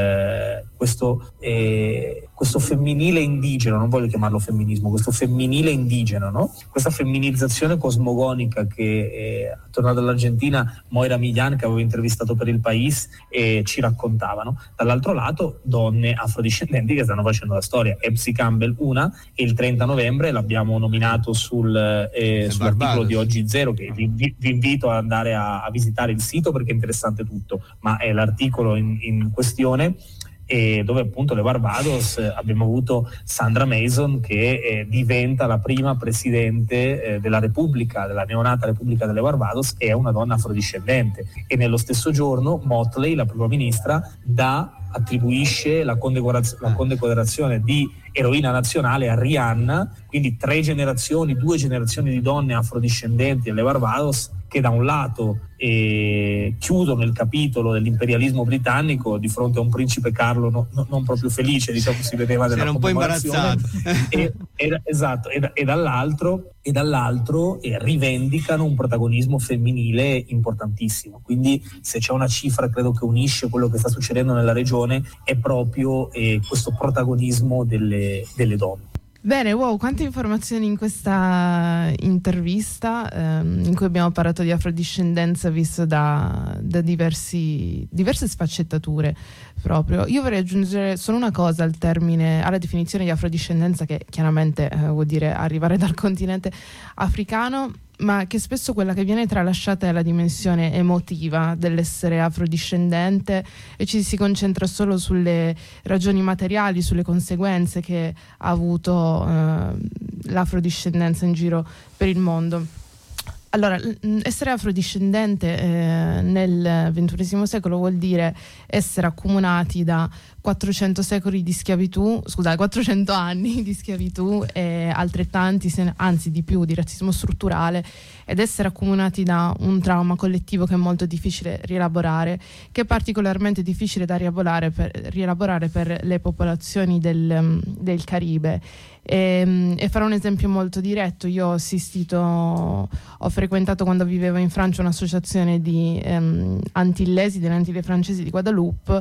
Speaker 7: il, questo, eh, questo femminile indigeno, non voglio chiamarlo femminismo, questo femminile indigeno, no? Questa femminizzazione cosmogonica che eh, tornando dall'Argentina Moira Millán, che avevo intervistato per il País, eh, ci raccontavano. Dall'altro lato donne afrodiscendenti che stanno facendo la storia. Epsi Campbell una, e il trenta novembre l'abbiamo nominato sul, eh, sull'articolo di Oggi Zero, che vi, vi, vi invito ad andare a, a visitare il sito perché è interessante tutto, ma è l'articolo in, in questione, e dove appunto le Barbados eh, abbiamo avuto Sandra Mason che eh, diventa la prima presidente eh, della Repubblica, della neonata Repubblica delle Barbados, e è una donna afrodiscendente. E nello stesso giorno Motley, la prima ministra, dà attribuisce la, condecoraz- la condecorazione di eroina nazionale a Rihanna, quindi tre generazioni, due generazioni di donne afrodiscendenti alle Barbados, che da un lato eh, chiudono il capitolo dell'imperialismo britannico di fronte a un principe Carlo no, no, non proprio felice, diciamo, si vedeva della
Speaker 4: era un po' imbarazzato
Speaker 7: e, e, esatto, e, e dall'altro, e dall'altro eh, rivendicano un protagonismo femminile importantissimo. Quindi se c'è una cifra credo che unisce quello che sta succedendo nella regione è proprio eh, questo protagonismo delle, delle donne.
Speaker 5: Bene, wow, quante informazioni in questa intervista ehm, in cui abbiamo parlato di afrodiscendenza visto da, da diversi, diverse sfaccettature proprio. Io vorrei aggiungere solo una cosa al termine, alla definizione di afrodiscendenza, che chiaramente eh, vuol dire arrivare dal continente africano, ma che spesso quella che viene tralasciata è la dimensione emotiva dell'essere afrodiscendente e ci si concentra solo sulle ragioni materiali, sulle conseguenze che ha avuto eh, l'afrodiscendenza in giro per il mondo. Allora, essere afrodiscendente eh, nel ventunesimo secolo vuol dire essere accomunati da quattrocento secoli di schiavitù, scusate, quattrocento anni di schiavitù e altrettanti, anzi di più, di razzismo strutturale ed essere accomunati da un trauma collettivo che è molto difficile rielaborare, che è particolarmente difficile da rielaborare per, rielaborare per le popolazioni del, del Caribe. E, e farò un esempio molto diretto. Io ho assistito, ho frequentato quando vivevo in Francia un'associazione di ehm, antillesi, delle Antille francesi di Guadeloupe,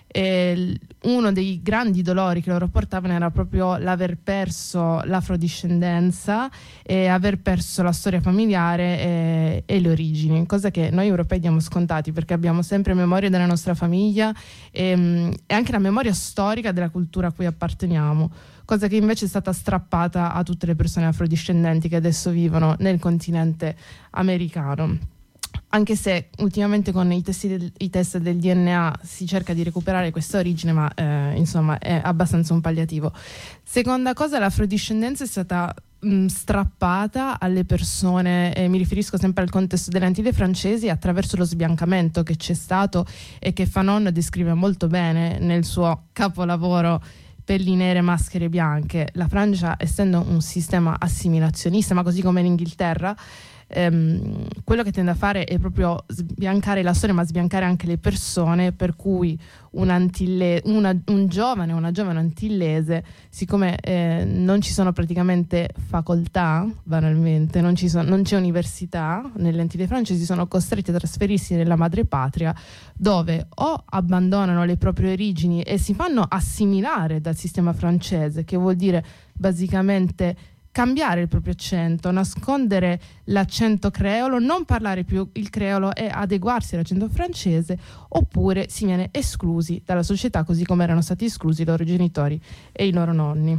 Speaker 5: e uno dei grandi dolori che loro portavano era proprio l'aver perso l'afrodiscendenza e aver perso la storia familiare e, e le origini, cosa che noi europei diamo scontati perché abbiamo sempre memoria della nostra famiglia e, e anche la memoria storica della cultura a cui apparteniamo, cosa che invece è stata strappata a tutte le persone afrodiscendenti che adesso vivono nel continente americano. Anche se ultimamente con i test, del, i test del D N A si cerca di recuperare questa origine, ma eh, insomma è abbastanza un palliativo. Seconda cosa, l'afrodiscendenza è stata mh, strappata alle persone, e mi riferisco sempre al contesto delle Antille francesi, attraverso lo sbiancamento che c'è stato e che Fanon descrive molto bene nel suo capolavoro Pelli nere, maschere bianche. La Francia, essendo un sistema assimilazionista, ma così come l'Inghilterra, ehm, quello che tende a fare è proprio sbiancare la storia, ma sbiancare anche le persone, per cui un, antille- una, un giovane, una giovane antillese, siccome eh, non ci sono praticamente facoltà, banalmente, non, ci sono, non c'è università nelle Antille francesi, sono costretti a trasferirsi nella madrepatria, dove o abbandonano le proprie origini e si fanno assimilare dal sistema francese, che vuol dire basicamente cambiare il proprio accento, nascondere l'accento creolo, non parlare più il creolo e adeguarsi all'accento francese, oppure si viene esclusi dalla società così come erano stati esclusi i loro genitori e i loro nonni.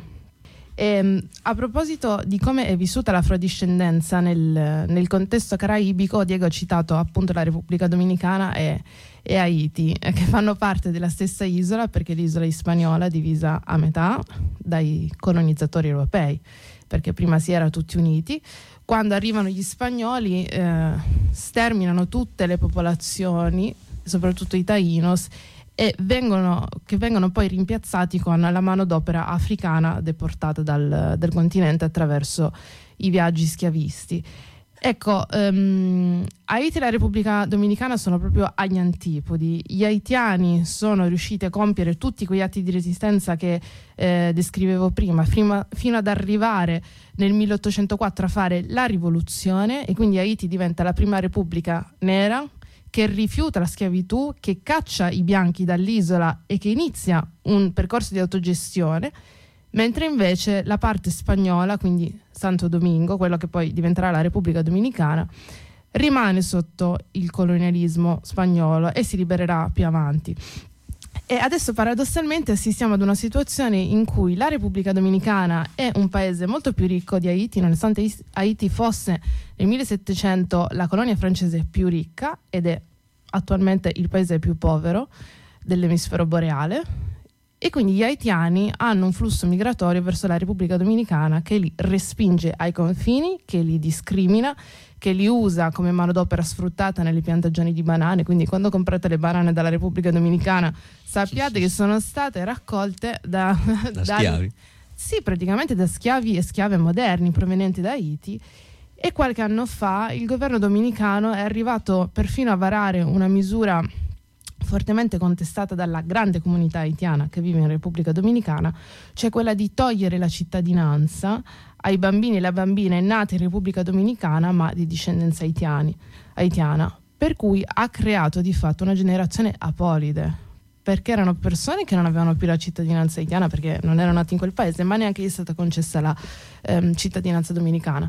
Speaker 5: E, a proposito di come è vissuta l'afrodiscendenza nel, nel contesto caraibico, Diego ha citato appunto la Repubblica Dominicana e, e Haiti, che fanno parte della stessa isola, perché l'isola è spagnola, divisa a metà dai colonizzatori europei, perché prima si era tutti uniti. Quando arrivano gli spagnoli eh, sterminano tutte le popolazioni, soprattutto i Taínos, e vengono, che vengono poi rimpiazzati con la manodopera africana deportata dal, dal continente attraverso i viaggi schiavisti. Ecco, um, Haiti e la Repubblica Dominicana sono proprio agli antipodi. Gli haitiani sono riusciti a compiere tutti quegli atti di resistenza che eh, descrivevo prima, prima, fino ad arrivare nel milleottocentoquattro a fare la rivoluzione, e quindi Haiti diventa la prima repubblica nera che rifiuta la schiavitù, che caccia i bianchi dall'isola e che inizia un percorso di autogestione, mentre invece la parte spagnola, quindi Santo Domingo, quello che poi diventerà la Repubblica Dominicana, rimane sotto il colonialismo spagnolo e si libererà più avanti. E adesso paradossalmente assistiamo ad una situazione in cui la Repubblica Dominicana è un paese molto più ricco di Haiti, nonostante Haiti fosse nel millesettecento la colonia francese più ricca ed è attualmente il paese più povero dell'emisfero boreale. E quindi gli haitiani hanno un flusso migratorio verso la Repubblica Dominicana che li respinge ai confini, che li discrimina, che li usa come manodopera sfruttata nelle piantagioni di banane. Quindi quando comprate le banane dalla Repubblica Dominicana sappiate che sono state raccolte da,
Speaker 4: da
Speaker 5: da
Speaker 4: schiavi.
Speaker 5: Sì, praticamente da schiavi e schiave moderni provenienti da Haiti. E qualche anno fa il governo dominicano è arrivato perfino a varare una misura fortemente contestata dalla grande comunità haitiana che vive in Repubblica Dominicana, cioè quella di togliere la cittadinanza ai bambini e alle bambine nati in Repubblica Dominicana ma di discendenza haitiani, haitiana, per cui ha creato di fatto una generazione apolide, perché erano persone che non avevano più la cittadinanza haitiana perché non erano nati in quel paese, ma neanche gli è stata concessa la ehm, cittadinanza dominicana.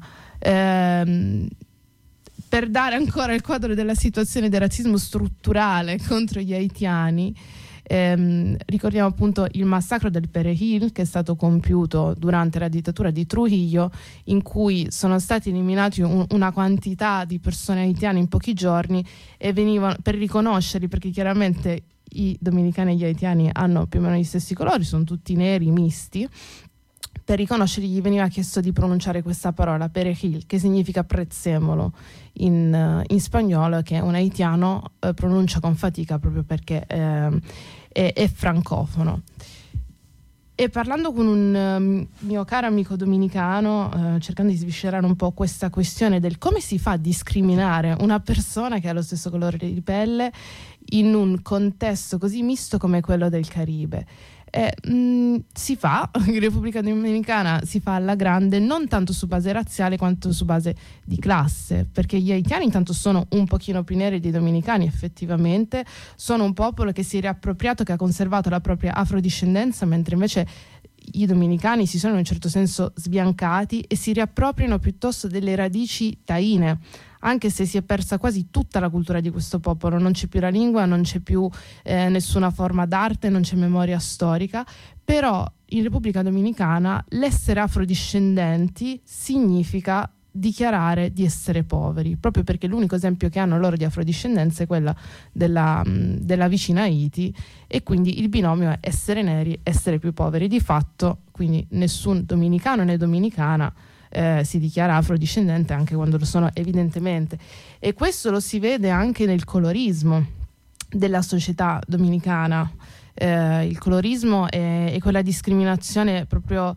Speaker 5: Ehm, Per dare ancora il quadro della situazione del razzismo strutturale contro gli haitiani, ehm, ricordiamo appunto il massacro del Perejil, che è stato compiuto durante la dittatura di Trujillo, in cui sono stati eliminati un, una quantità di persone haitiane in pochi giorni, e venivano per riconoscerli, perché chiaramente i dominicani e gli haitiani hanno più o meno gli stessi colori, sono tutti neri, misti. Per riconoscerli gli veniva chiesto di pronunciare questa parola, perejil, che significa prezzemolo in, in spagnolo, che un haitiano eh, pronuncia con fatica proprio perché eh, è, è francofono. E parlando con un um, mio caro amico dominicano, uh, cercando di sviscerare un po' questa questione del come si fa a discriminare una persona che ha lo stesso colore di pelle in un contesto così misto come quello del Caribe. Eh, mh, si fa, in Repubblica Dominicana si fa alla grande, non tanto su base razziale quanto su base di classe, perché gli haitiani intanto sono un pochino più neri dei dominicani, effettivamente sono un popolo che si è riappropriato, che ha conservato la propria afrodiscendenza, mentre invece i dominicani si sono in un certo senso sbiancati e si riappropriano piuttosto delle radici taine, anche se si è persa quasi tutta la cultura di questo popolo, non c'è più la lingua, non c'è più eh, nessuna forma d'arte, non c'è memoria storica, però in Repubblica Dominicana l'essere afrodiscendenti significa dichiarare di essere poveri, proprio perché l'unico esempio che hanno loro di afrodiscendenza è quella della, della vicina Haiti, e quindi il binomio è essere neri, essere più poveri. Di fatto, quindi nessun dominicano né dominicana Eh, si dichiara afrodiscendente, anche quando lo sono evidentemente, e questo lo si vede anche nel colorismo della società dominicana. Eh, il colorismo è, è quella discriminazione proprio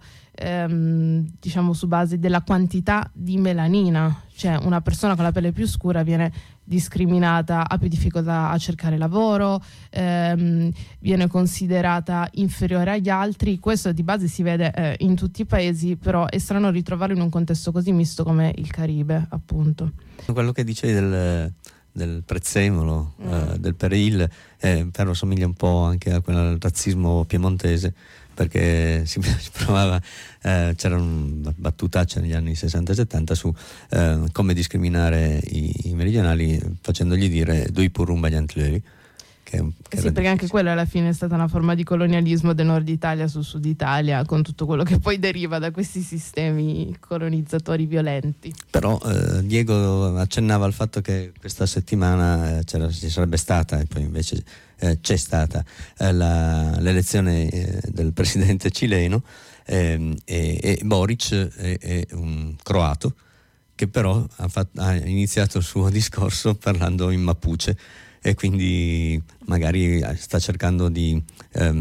Speaker 5: ehm, diciamo su base della quantità di melanina, cioè una persona con la pelle più scura viene discriminata, ha più difficoltà a cercare lavoro, ehm, viene considerata inferiore agli altri. Questo di base si vede eh, in tutti i paesi, però è strano ritrovarlo in un contesto così misto come il Caribe, appunto.
Speaker 4: Quello che dicevi del, del prezzemolo, mm. eh, del peril, eh, però somiglia un po' anche a quel razzismo piemontese, perché si, si provava, eh, c'era una battutaccia negli anni sessanta e settanta su eh, come discriminare i, i meridionali, facendogli dire dui pour un bagliantleri. Che, che
Speaker 5: sì, perché anche quella alla fine è stata una forma di colonialismo del nord Italia sul sud Italia, con tutto quello che poi deriva da questi sistemi colonizzatori violenti.
Speaker 4: Però eh, Diego accennava al fatto che questa settimana eh, c'era, ci sarebbe stata, e poi invece eh, c'è stata eh, la, l'elezione eh, del presidente cileno, eh, e, e Boric è, è un croato che però ha, fatto, ha iniziato il suo discorso parlando in mapuche, e quindi magari sta cercando di eh,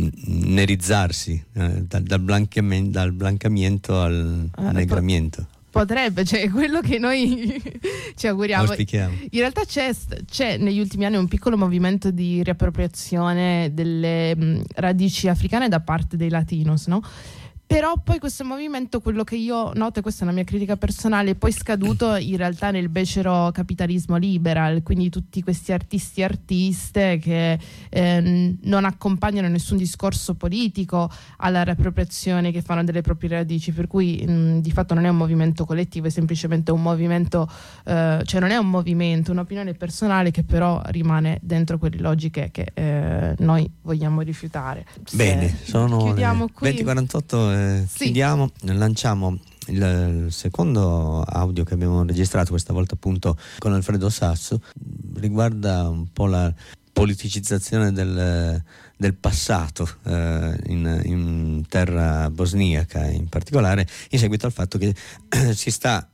Speaker 4: nerizzarsi eh, dal, dal, blancamento, dal blancamento al
Speaker 5: ah,
Speaker 4: negramento.
Speaker 5: Potrebbe, cioè quello che noi ci auguriamo.
Speaker 4: Auspichiamo.
Speaker 5: In realtà c'è, c'è negli ultimi anni un piccolo movimento di riappropriazione delle mh, radici africane da parte dei latinos, no? Però poi questo movimento, quello che io noto, e questa è una mia critica personale, è poi scaduto in realtà nel becero capitalismo liberal, quindi tutti questi artisti e artiste che eh, non accompagnano nessun discorso politico alla riappropriazione che fanno delle proprie radici, per cui mh, di fatto non è un movimento collettivo, è semplicemente un movimento, eh, cioè non è un movimento, un'opinione personale che però rimane dentro quelle logiche che eh, noi vogliamo rifiutare.
Speaker 4: Bene,
Speaker 5: Se
Speaker 4: sono le
Speaker 5: qui.
Speaker 4: venti e quarantotto. Eh,
Speaker 5: sì.
Speaker 4: Chiudiamo, lanciamo il, il secondo audio che abbiamo registrato, questa volta appunto con Alfredo Sasso, riguarda un po' la politicizzazione del, del passato eh, in, in terra bosniaca, in particolare in seguito al fatto che eh, si sta,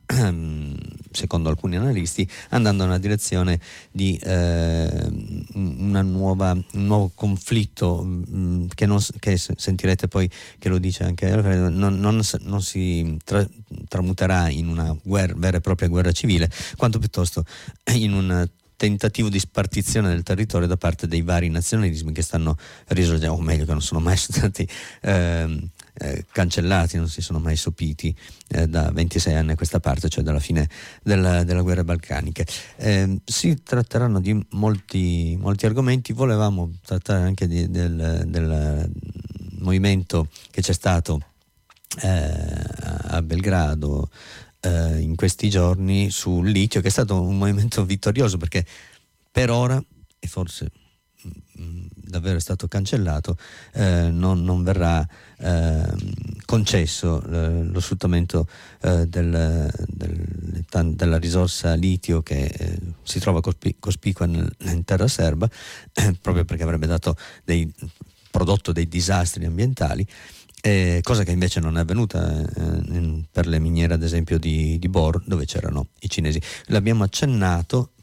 Speaker 4: secondo alcuni analisti, andando nella direzione di eh, una nuova, un nuovo conflitto mh, che, non, che sentirete poi che lo dice anche Alfredo, non, non, non si tra, tramuterà in una guerra, vera e propria guerra civile, quanto piuttosto in un tentativo di spartizione del territorio da parte dei vari nazionalismi che stanno risorgendo, o meglio che non sono mai stati eh, eh, cancellati, non si sono mai sopiti eh, da ventisei anni a questa parte, cioè dalla fine della, della guerra balcanica. Eh, si tratteranno di molti, molti argomenti. Volevamo trattare anche di, del, del movimento che c'è stato eh, a Belgrado Uh, in questi giorni sul litio, che è stato un movimento vittorioso, perché per ora, e forse mh, davvero è stato cancellato, uh, non, non verrà uh, concesso uh, lo sfruttamento uh, del, del, tan, della risorsa litio che uh, si trova cospi- cospicua nel, in terra serba, uh, proprio perché avrebbe dato dei, prodotto dei disastri ambientali. Eh, cosa che invece non è avvenuta eh, in, per le miniere ad esempio di, di Bor, dove c'erano i cinesi. L'abbiamo accennato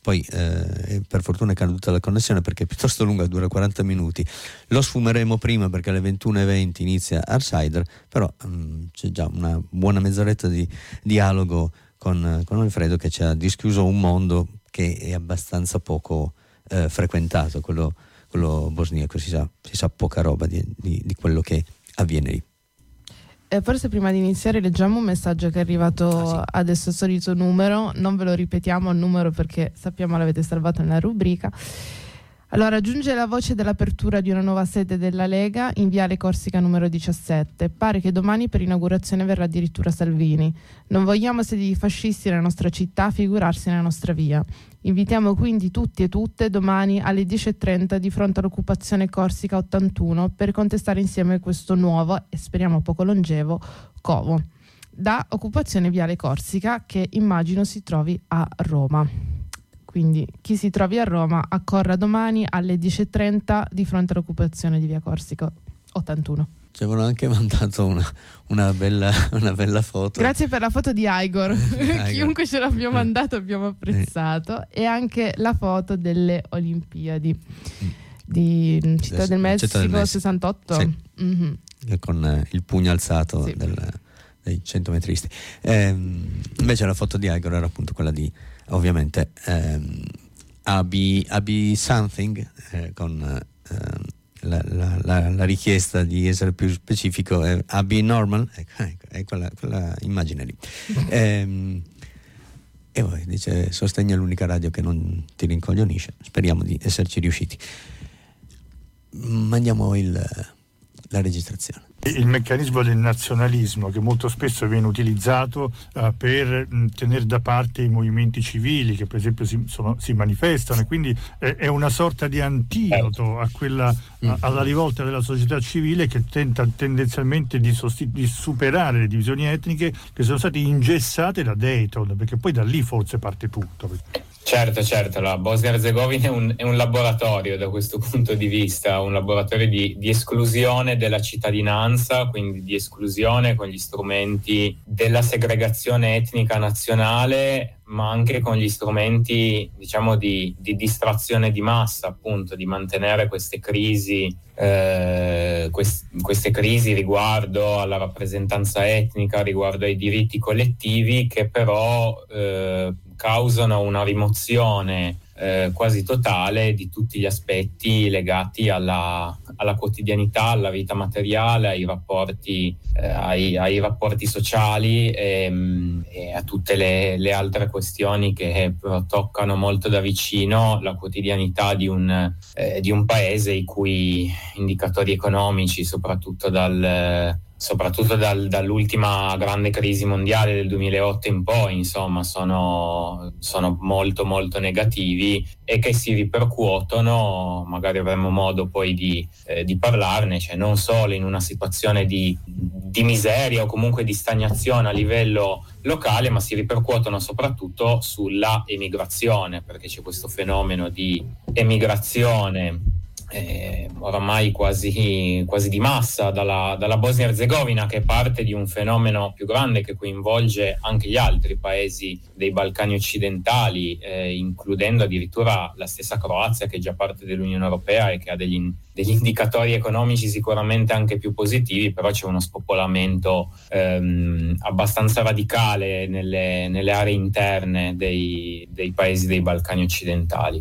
Speaker 4: poi eh, per fortuna è caduta la connessione perché è piuttosto lunga, dura quaranta minuti. Lo sfumeremo prima perché alle ventuno e venti inizia Artsider, però um, c'è già una buona mezz'oretta di dialogo con, con Alfredo, che ci ha dischiuso un mondo che è abbastanza poco eh, frequentato, quello, quello bosniaco. Si sa, si sa poca roba di, di, di quello che avviene lì.
Speaker 5: E forse prima di iniziare leggiamo un messaggio che è arrivato
Speaker 4: ah, sì.
Speaker 5: adesso, solito numero, non ve lo ripetiamo il numero perché sappiamo l'avete salvato nella rubrica. Allora, giunge la voce dell'apertura di una nuova sede della Lega in Viale Corsica numero diciassette. Pare che domani per inaugurazione verrà addirittura Salvini. Non vogliamo sedi fascisti nella nostra città, figurarsi nella nostra via. Invitiamo quindi tutti e tutte domani alle dieci e trenta di fronte all'occupazione Corsica ottantuno per contestare insieme questo nuovo e speriamo poco longevo covo da Occupazione Viale Corsica, che immagino si trovi a Roma. Quindi chi si trovi a Roma accorra domani alle dieci e trenta di fronte all'occupazione di Via Corsica ottantuno.
Speaker 4: Ci avevano anche mandato una, una, bella, una bella foto.
Speaker 5: Grazie per la foto di Igor.
Speaker 4: Igor.
Speaker 5: Chiunque ce l'abbia mandato abbiamo apprezzato. E anche la foto delle Olimpiadi di Città del Messico,
Speaker 4: Città del Messico.
Speaker 5: sessantotto.
Speaker 4: Sì.
Speaker 5: Mm-hmm.
Speaker 4: Con eh, il pugno alzato
Speaker 5: Sì.
Speaker 4: del, dei centometristi. Ehm, invece la foto di Igor era appunto quella di, ovviamente, ehm, Abi, Abi Something, eh, con ehm, la, la, la, la richiesta di essere più specifico, è Abi Normal, ecco, ecco, è quella, quella immagine lì. ehm, e poi dice: sostegno è l'unica radio che non ti rincoglionisce. Speriamo di esserci riusciti. Mandiamo il, la registrazione.
Speaker 6: Il meccanismo del nazionalismo, che molto spesso viene utilizzato uh, per mh, tenere da parte i movimenti civili che per esempio si, sono, si manifestano, e quindi eh, è una sorta di antidoto a quella, a, alla rivolta della società civile, che tenta tendenzialmente di, sostitu- di superare le divisioni etniche che sono state ingessate da Dayton, perché poi da lì forse parte tutto.
Speaker 9: Certo, certo, la Bosnia-Herzegovina è un, è un laboratorio da questo punto di vista, un laboratorio di, di esclusione della cittadinanza, quindi di esclusione con gli strumenti della segregazione etnica nazionale, ma anche con gli strumenti, diciamo, di, di distrazione di massa, appunto, di mantenere queste crisi, eh, quest, queste crisi riguardo alla rappresentanza etnica, riguardo ai diritti collettivi, che però eh, causano una rimozione eh, quasi totale di tutti gli aspetti legati alla, alla quotidianità, alla vita materiale, ai rapporti, eh, ai, ai rapporti sociali e, e a tutte le, le altre questioni che però toccano molto da vicino la quotidianità di un, eh, di un paese i cui indicatori economici, soprattutto dal soprattutto dal, dall'ultima grande crisi mondiale del duemilaotto in poi, insomma, sono, sono molto molto negativi e che si ripercuotono, magari avremo modo poi di, eh, di parlarne, cioè non solo in una situazione di, di miseria o comunque di stagnazione a livello locale, ma si ripercuotono soprattutto sulla emigrazione, perché c'è questo fenomeno di emigrazione Eh, oramai quasi, quasi di massa dalla, dalla Bosnia-Herzegovina, che è parte di un fenomeno più grande che coinvolge anche gli altri paesi dei Balcani occidentali, eh, includendo addirittura la stessa Croazia, che è già parte dell'Unione Europea e che ha degli, degli indicatori economici sicuramente anche più positivi, però c'è uno spopolamento ehm, abbastanza radicale nelle, nelle aree interne dei, dei paesi dei Balcani occidentali.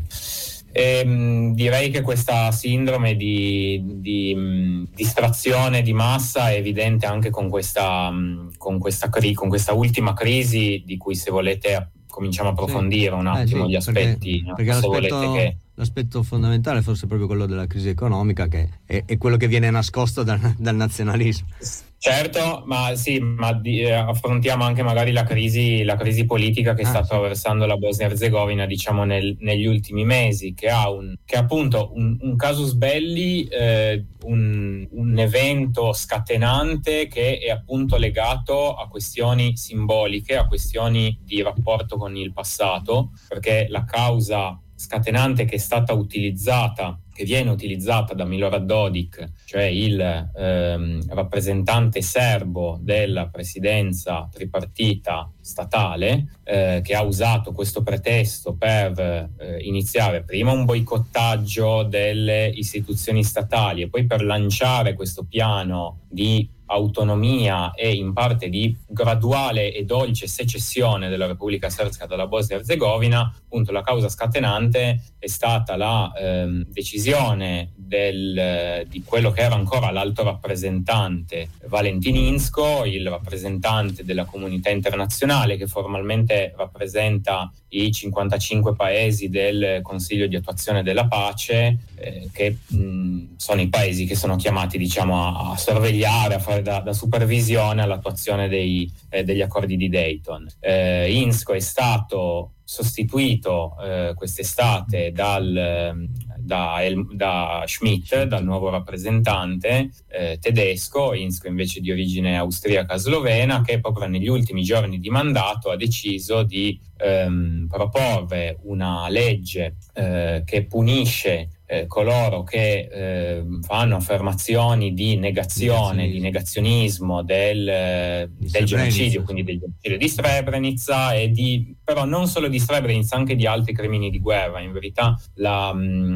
Speaker 9: E, direi che questa sindrome di, di mh, distrazione di massa è evidente anche con questa, mh, con questa, cri- con questa ultima crisi, di cui, se volete, cominciamo a approfondire sì. un attimo eh, sì, gli aspetti.
Speaker 4: Perché, perché
Speaker 9: se
Speaker 4: l'aspetto,
Speaker 9: volete che...
Speaker 4: l'aspetto fondamentale è forse proprio quello della crisi economica, che è, è quello che viene nascosto dal, dal nazionalismo.
Speaker 9: Certo, ma sì, ma di, eh, affrontiamo anche magari la crisi, la crisi politica che ah, sta sì. attraversando la Bosnia-Herzegovina, diciamo, nel, negli ultimi mesi, che ha un, che appunto un, un casus belli, eh, un, un evento scatenante che è appunto legato a questioni simboliche, a questioni di rapporto con il passato, perché la causa scatenante che è stata utilizzata che viene utilizzata da Milorad Dodik, cioè il ehm, rappresentante serbo della presidenza tripartita statale, eh, che ha usato questo pretesto per eh, iniziare prima un boicottaggio delle istituzioni statali e poi per lanciare questo piano di autonomia e in parte di graduale e dolce secessione della Repubblica Srpska dalla Bosnia Erzegovina. Appunto, la causa scatenante è stata la ehm, decisione del, di quello che era ancora l'alto rappresentante Valentin Inzko, il rappresentante della comunità internazionale che formalmente rappresenta i cinquantacinque paesi del Consiglio di attuazione della pace, eh, che mh, sono i paesi che sono chiamati, diciamo, a, a sorvegliare, a fare da, da supervisione all'attuazione dei, eh, degli accordi di Dayton. Eh, Inzko è stato sostituito eh, quest'estate dal, da, El, da Schmidt, dal nuovo rappresentante eh, tedesco. Inzko invece di origine austriaca slovena, che proprio negli ultimi giorni di mandato ha deciso di ehm, proporre una legge eh, che punisce Eh, coloro che eh, fanno affermazioni di negazione, di negazionismo del, eh, del genocidio, quindi del genocidio di Srebrenica, e di, però non solo di Srebrenica, anche di altri crimini di guerra. In verità la,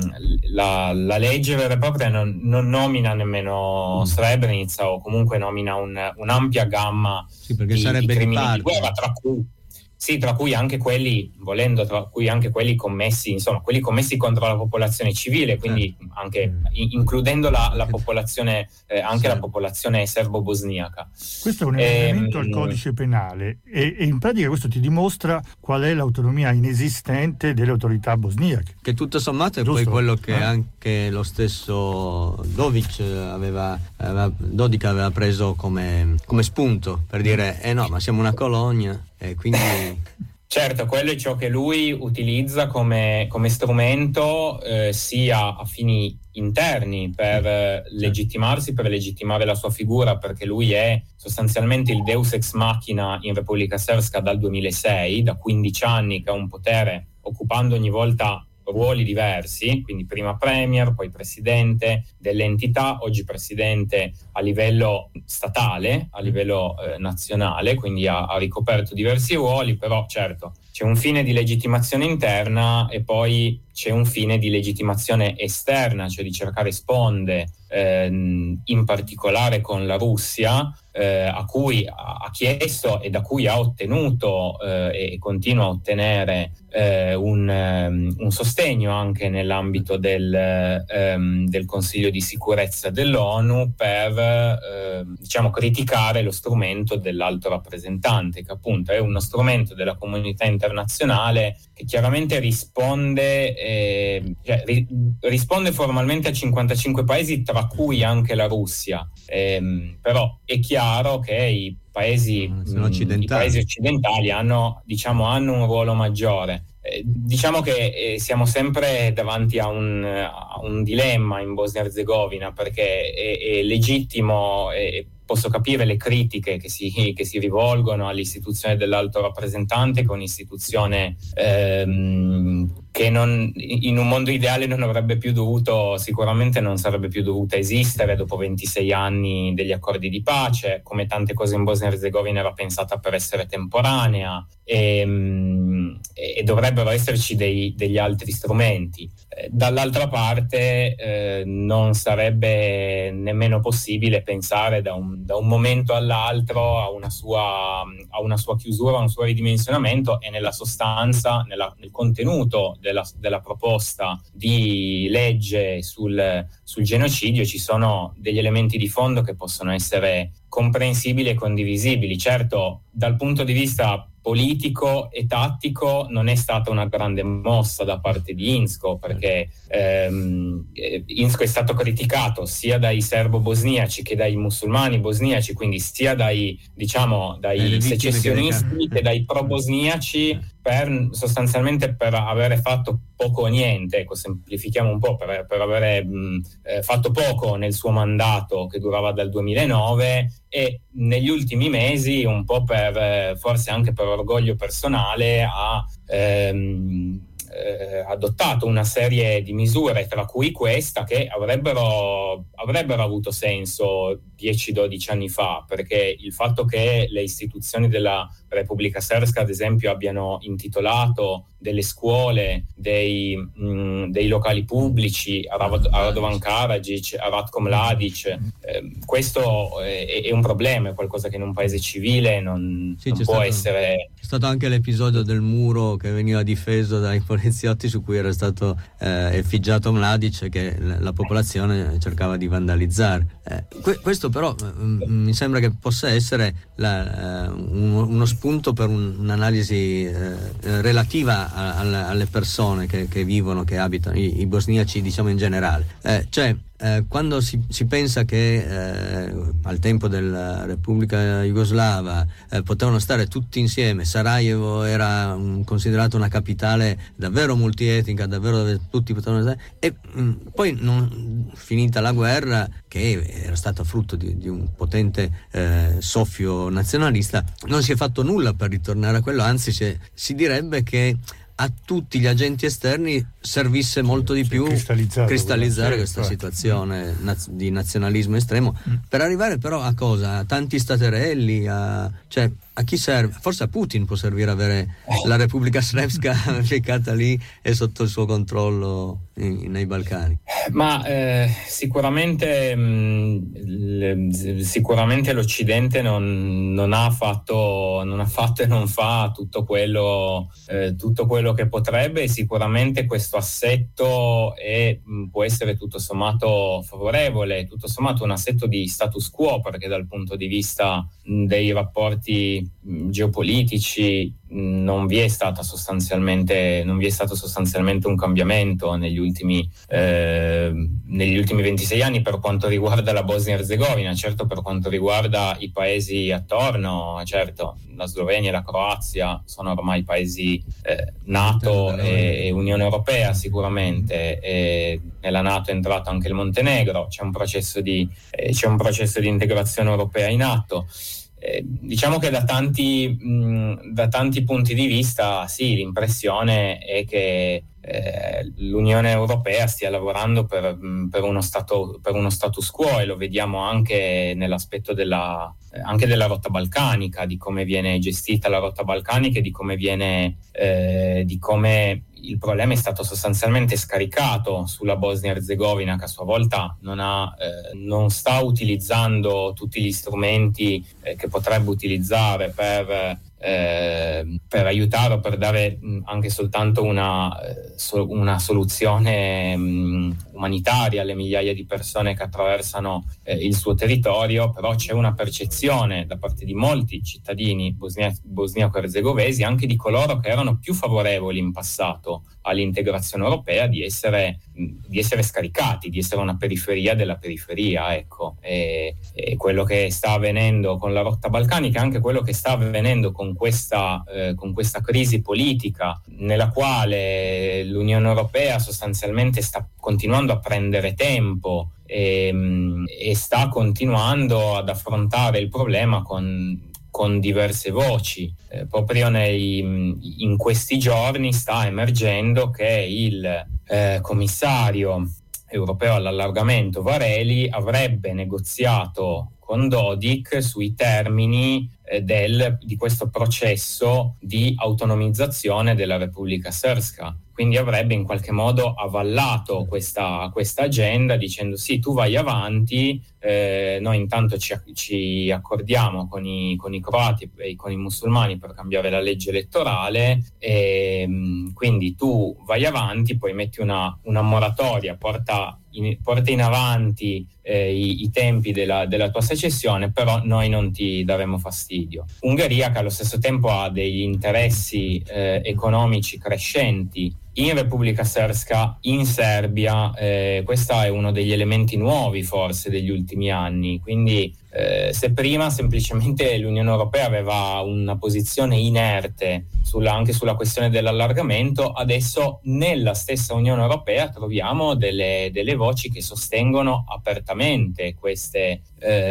Speaker 9: la, la legge vera e propria non, non nomina nemmeno Srebrenica, o comunque nomina un, un'ampia gamma
Speaker 4: sì, perché
Speaker 9: di,
Speaker 4: sarebbe
Speaker 9: di crimini
Speaker 4: di
Speaker 9: di guerra, tra cui Sì, tra cui anche quelli, volendo, tra cui anche quelli commessi, insomma, quelli commessi contro la popolazione civile, quindi anche in, includendo la, la popolazione, eh, anche la popolazione serbo-bosniaca.
Speaker 6: Questo è un emendamento ehm, al codice penale e, e in pratica questo ti dimostra qual è l'autonomia inesistente delle autorità bosniache.
Speaker 4: Che tutto sommato è Giusto? poi quello che eh? anche lo stesso Dovic aveva, aveva Dodik aveva preso come, come spunto per dire eh no, ma siamo una colonia. E quindi
Speaker 9: certo, quello è ciò che lui utilizza come, come strumento eh, sia a fini interni per eh, legittimarsi, per legittimare la sua figura, perché lui è sostanzialmente il deus ex machina in Repubblica Srpska dal duemilasei, da quindici anni che ha un potere occupando ogni volta ruoli diversi, quindi prima premier, poi presidente delle entità, oggi presidente a livello statale, a livello eh, nazionale, quindi ha, ha ricoperto diversi ruoli, però certo c'è un fine di legittimazione interna e poi c'è un fine di legittimazione esterna, cioè di cercare sponde, ehm, in particolare con la Russia, eh, a cui ha chiesto e da cui ha ottenuto eh, e continua a ottenere eh, un, um, un sostegno anche nell'ambito del, um, del Consiglio di sicurezza dell'ONU per eh, diciamo criticare lo strumento dell'alto rappresentante, che appunto è uno strumento della comunità internazionale che chiaramente risponde eh, cioè, ri- risponde formalmente a cinquantacinque paesi, tra cui anche la Russia, eh, però è chiaro che i paesi,
Speaker 4: mh, occidentali.
Speaker 9: i paesi occidentali hanno, diciamo, hanno un ruolo maggiore. Eh, diciamo che eh, siamo sempre davanti a un, a un dilemma in Bosnia-Herzegovina, perché è, è legittimo e posso capire le critiche che si, che si rivolgono all'istituzione dell'alto rappresentante, che è un'istituzione ehm, che non, in un mondo ideale non avrebbe più dovuto, sicuramente non sarebbe più dovuta esistere dopo ventisei anni degli accordi di pace. Come tante cose in Bosnia-Herzegovina era pensata per essere temporanea e, e dovrebbero esserci dei, degli altri strumenti. Dall'altra parte eh, non sarebbe nemmeno possibile pensare da un, da un momento all'altro a una sua, a una sua chiusura, a un suo ridimensionamento, e nella sostanza, nella, nel contenuto della, della proposta di legge sul, sul genocidio ci sono degli elementi di fondo che possono essere comprensibili e condivisibili. Certo, dal punto di vista politico e tattico non è stata una grande mossa da parte di Inzko, perché ehm, Inzko è stato criticato sia dai serbo-bosniaci che dai musulmani bosniaci, quindi sia dai, diciamo, dai secessionisti che dai pro-bosniaci, per, sostanzialmente per avere fatto poco o niente, ecco, semplifichiamo un po', per, per avere mh, eh, fatto poco nel suo mandato che durava dal duemilanove, e negli ultimi mesi, un po' per forse anche per orgoglio personale, ha ehm, eh, adottato una serie di misure, tra cui questa, che avrebbero, avrebbero avuto senso dieci dodici anni fa, perché il fatto che le istituzioni della Repubblica Srpska, ad esempio, abbiano intitolato delle scuole, dei, mh, dei locali pubblici a, Rad- a Radovan Karadzic, a Ratko Mladic, eh, questo è, è un problema, è qualcosa che in un paese civile non,
Speaker 4: sì,
Speaker 9: non può
Speaker 4: stato,
Speaker 9: essere...
Speaker 4: C'è stato anche l'episodio del muro che veniva difeso dai poliziotti, su cui era stato eh, effigiato Mladic, che la, la popolazione cercava di vandalizzare. Eh, que- questo però mh, mi sembra che possa essere la, uh, uno, uno spunto per un, un'analisi eh, relativa a, a, alle persone che, che vivono, che abitano, i, i bosniaci, diciamo, in generale. Eh, cioè Eh, quando si, si pensa che eh, al tempo della Repubblica Jugoslava eh, potevano stare tutti insieme, Sarajevo era un, considerato una capitale davvero multietnica, davvero dove tutti potevano stare, e mh, poi non, finita la guerra, che era stata frutto di, di un potente eh, soffio nazionalista, non si è fatto nulla per ritornare a quello, anzi si, si direbbe che a tutti gli agenti esterni servisse molto di più cristallizzare questa situazione naz- di nazionalismo estremo, mm. per arrivare però a cosa? A tanti staterelli, a, cioè a chi serve? Forse a Putin può servire avere la Repubblica Srpska ficcata lì e sotto il suo controllo in, nei Balcani.
Speaker 9: Ma eh, sicuramente mh, l- sicuramente l'Occidente non, non ha fatto non ha fatto e non fa tutto quello eh, tutto quello che potrebbe, e sicuramente questo assetto è, può essere tutto sommato favorevole, tutto sommato un assetto di status quo, perché dal punto di vista dei rapporti geopolitici non vi è stata sostanzialmente non vi è stato sostanzialmente un cambiamento negli ultimi eh, negli ultimi ventisei anni per quanto riguarda la Bosnia-Herzegovina. Certo, per quanto riguarda i paesi attorno, certo, la Slovenia e la Croazia sono ormai paesi eh, NATO e, e Unione Europea sicuramente, e nella NATO è entrato anche il Montenegro, c'è un processo di eh, c'è un processo di integrazione europea in atto. Eh, diciamo che da tanti, mh, da tanti punti di vista sì, l'impressione è che eh, l'Unione Europea stia lavorando per, mh, per, uno stato, per uno status quo, e lo vediamo anche nell'aspetto della, eh, anche della rotta balcanica, di come viene gestita la rotta balcanica e di come viene eh, di come il problema è stato sostanzialmente scaricato sulla Bosnia-Herzegovina, che a sua volta non, ha, eh, non sta utilizzando tutti gli strumenti eh, che potrebbe utilizzare per, eh, per aiutare o per dare mh, anche soltanto una, eh, so, una soluzione mh, umanitaria alle migliaia di persone che attraversano eh, il suo territorio. Però c'è una percezione da parte di molti cittadini bosnia- bosniaco-erzegovesi, anche di coloro che erano più favorevoli in passato all'integrazione europea, di essere, di essere scaricati, di essere una periferia della periferia, ecco. E, e quello che sta avvenendo con la rotta balcanica, anche quello che sta avvenendo con questa, eh, con questa crisi politica, nella quale l'Unione Europea sostanzialmente sta continuando a prendere tempo e, e sta continuando ad affrontare il problema con con diverse voci. Eh, proprio nei, in questi giorni sta emergendo che il eh, commissario europeo all'allargamento Vareli avrebbe negoziato con Dodik sui termini eh, del, di questo processo di autonomizzazione della Repubblica Srpska. Quindi avrebbe in qualche modo avallato questa, questa agenda, dicendo sì, tu vai avanti, eh, noi intanto ci, ci accordiamo con i, con i croati e con i musulmani per cambiare la legge elettorale, e quindi tu vai avanti, poi metti una, una moratoria, porta in, porta in avanti eh, i, i tempi della, della tua secessione, però noi non ti daremo fastidio. Ungheria, che allo stesso tempo ha degli interessi eh, economici crescenti in Repubblica Srpska, in Serbia, eh, questo è uno degli elementi nuovi forse degli ultimi anni, quindi eh, se prima semplicemente l'Unione Europea aveva una posizione inerte sulla, anche sulla questione dell'allargamento, adesso nella stessa Unione Europea troviamo delle, delle voci che sostengono apertamente queste,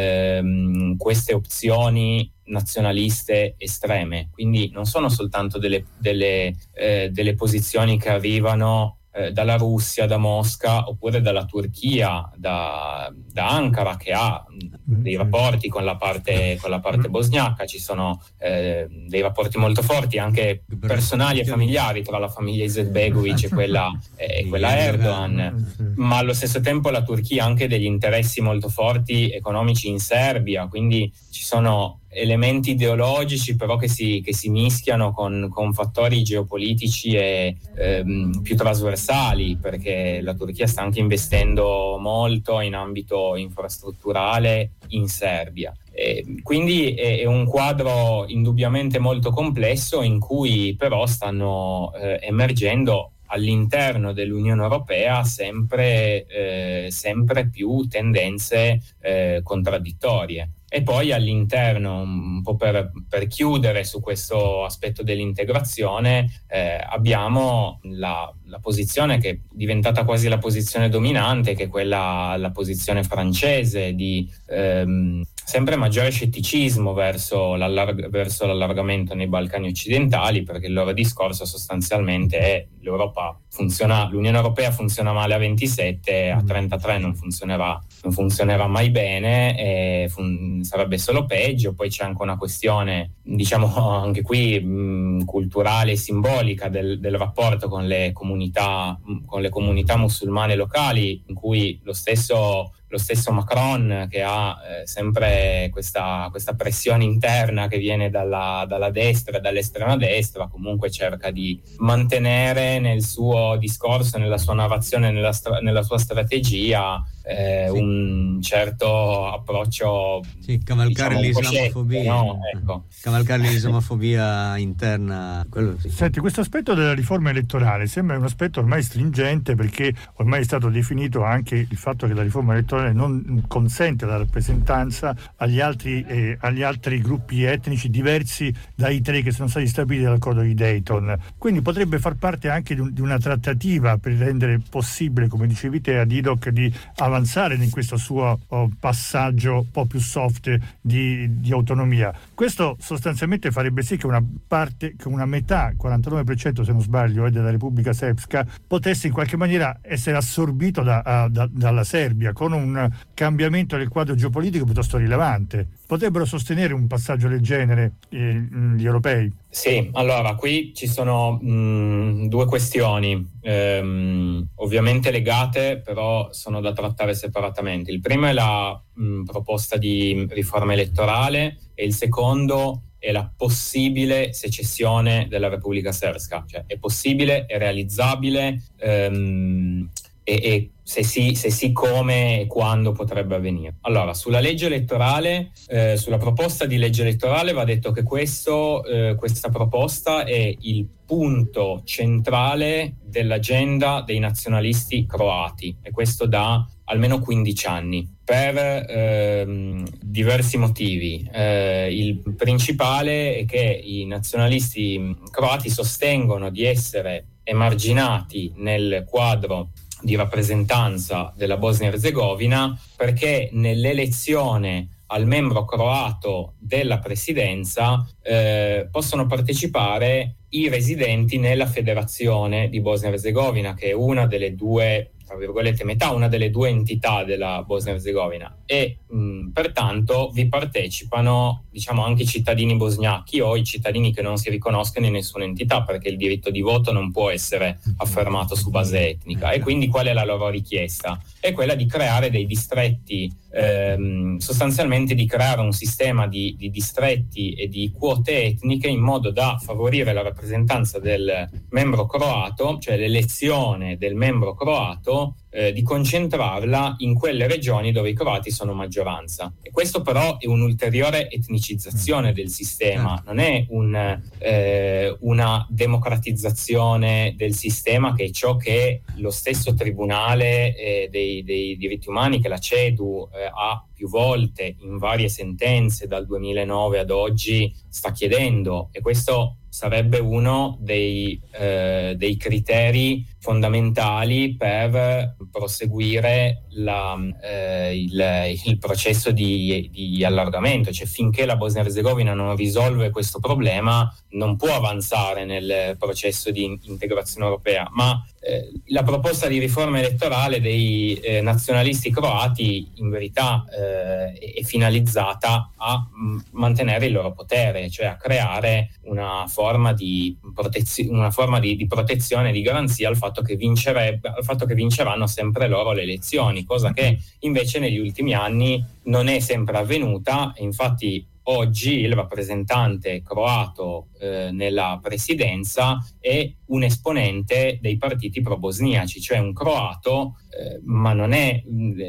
Speaker 9: ehm, queste opzioni nazionaliste estreme. Quindi non sono soltanto delle, delle, eh, delle posizioni che arrivano eh, dalla Russia, da Mosca, oppure dalla Turchia, da, da Ankara, che ha dei rapporti con la parte, con la parte bosniaca. Ci sono eh, dei rapporti molto forti, anche personali e familiari, tra la famiglia Izetbegovic e quella, e quella Erdogan, ma allo stesso tempo la Turchia ha anche degli interessi molto forti economici in Serbia, quindi ci sono elementi ideologici però che si, che si mischiano con, con fattori geopolitici e ehm, più trasversali, perché la Turchia sta anche investendo molto in ambito infrastrutturale in Serbia. E quindi è, è un quadro indubbiamente molto complesso, in cui però stanno eh, emergendo all'interno dell'Unione Europea sempre, eh, sempre più tendenze eh, contraddittorie. E poi all'interno, un po' per, per chiudere su questo aspetto dell'integrazione, eh, abbiamo la, la posizione che è diventata quasi la posizione dominante, che è quella, la posizione francese di ehm, sempre maggiore scetticismo verso, l'allarg- verso l'allargamento nei Balcani occidentali, perché il loro discorso sostanzialmente è: l'Europa funziona, l'Unione Europea funziona male a ventisette, a trentatré non funzionerà, non funzionerà mai bene, e fun- sarebbe solo peggio. Poi c'è anche una questione, diciamo anche qui mh, culturale e simbolica del, del rapporto con le comunità con le comunità musulmane locali, in cui lo stesso lo stesso Macron, che ha eh, sempre questa, questa pressione interna che viene dalla, dalla destra e dall'estrema destra, comunque cerca di mantenere nel suo discorso, nella sua narrazione, nella, stra- nella sua strategia eh, sì. un certo approccio,
Speaker 4: sì, cavalcare
Speaker 9: diciamo,
Speaker 4: l'islamofobia,
Speaker 9: no? Ecco.
Speaker 4: cavalcare l'islamofobia interna. Quello sì.
Speaker 6: Senti, questo aspetto della riforma elettorale sembra un aspetto ormai stringente, perché ormai è stato definito anche il fatto che la riforma elettorale non consente la rappresentanza agli altri, eh, agli altri gruppi etnici diversi dai tre che sono stati stabiliti dall'accordo di Dayton. Quindi potrebbe far parte anche di, un, di una trattativa per rendere possibile, come dicevi te, ad I D O C di avanzare in questo suo oh, passaggio un po' più soft di, di autonomia. Questo sostanzialmente farebbe sì che una parte, che una metà, quarantanove per cento se non sbaglio, eh, della Repubblica Srpska potesse in qualche maniera essere assorbito da, da, dalla Serbia, con un un cambiamento del quadro geopolitico piuttosto rilevante. Potrebbero sostenere un passaggio del genere eh, gli europei?
Speaker 9: Sì, allora qui ci sono mh, due questioni, ehm, ovviamente legate, però sono da trattare separatamente. Il primo è la mh, proposta di riforma elettorale, e il secondo è la possibile secessione della Repubblica Srpska. Cioè, è possibile, è realizzabile, ehm, e, e se sì, se sì come e quando potrebbe avvenire. Allora, sulla legge elettorale, eh, sulla proposta di legge elettorale va detto che questo, eh, questa proposta è il punto centrale dell'agenda dei nazionalisti croati, e questo da almeno quindici anni, per ehm, diversi motivi. Eh, il principale è che i nazionalisti croati sostengono di essere emarginati nel quadro di rappresentanza della Bosnia-Erzegovina, perché nell'elezione al membro croato della presidenza eh, possono partecipare i residenti nella federazione di Bosnia-Erzegovina, che è una delle due, tra virgolette, metà, una delle due entità della Bosnia-Erzegovina, e mh, pertanto vi partecipano, diciamo, anche i cittadini bosniachi o i cittadini che non si riconoscono in nessuna entità, perché il diritto di voto non può essere affermato su base etnica. E quindi qual è la loro richiesta? È quella di creare dei distretti, ehm, sostanzialmente di creare un sistema di, di distretti e di quote etniche, in modo da favorire la rappresentanza del membro croato, cioè l'elezione del membro croato eh, di concentrarla in quelle regioni dove i croati sono maggioranza. E questo però è un'ulteriore etnicizzazione del sistema, non è un, eh, una democratizzazione del sistema, che è ciò che lo stesso Tribunale eh, dei, dei diritti umani, che la CEDU eh, ha più volte in varie sentenze dal duemilanove ad oggi sta chiedendo, e questo sarebbe uno dei, eh, dei criteri fondamentali per proseguire la, eh, il, il processo di, di allargamento. Cioè, finché la Bosnia-Herzegovina non risolve questo problema non può avanzare nel processo di integrazione europea. Ma eh, la proposta di riforma elettorale dei eh, nazionalisti croati in verità eh, è finalizzata a m- mantenere il loro potere, cioè a creare una forma di protezione, una forma di, di protezione, di garanzia al fatto che vincerebbe, al fatto che vinceranno sempre loro le elezioni, cosa che invece negli ultimi anni non è sempre avvenuta. E infatti oggi il rappresentante croato eh, nella presidenza è un esponente dei partiti pro-bosniaci, cioè un croato, eh, ma non è,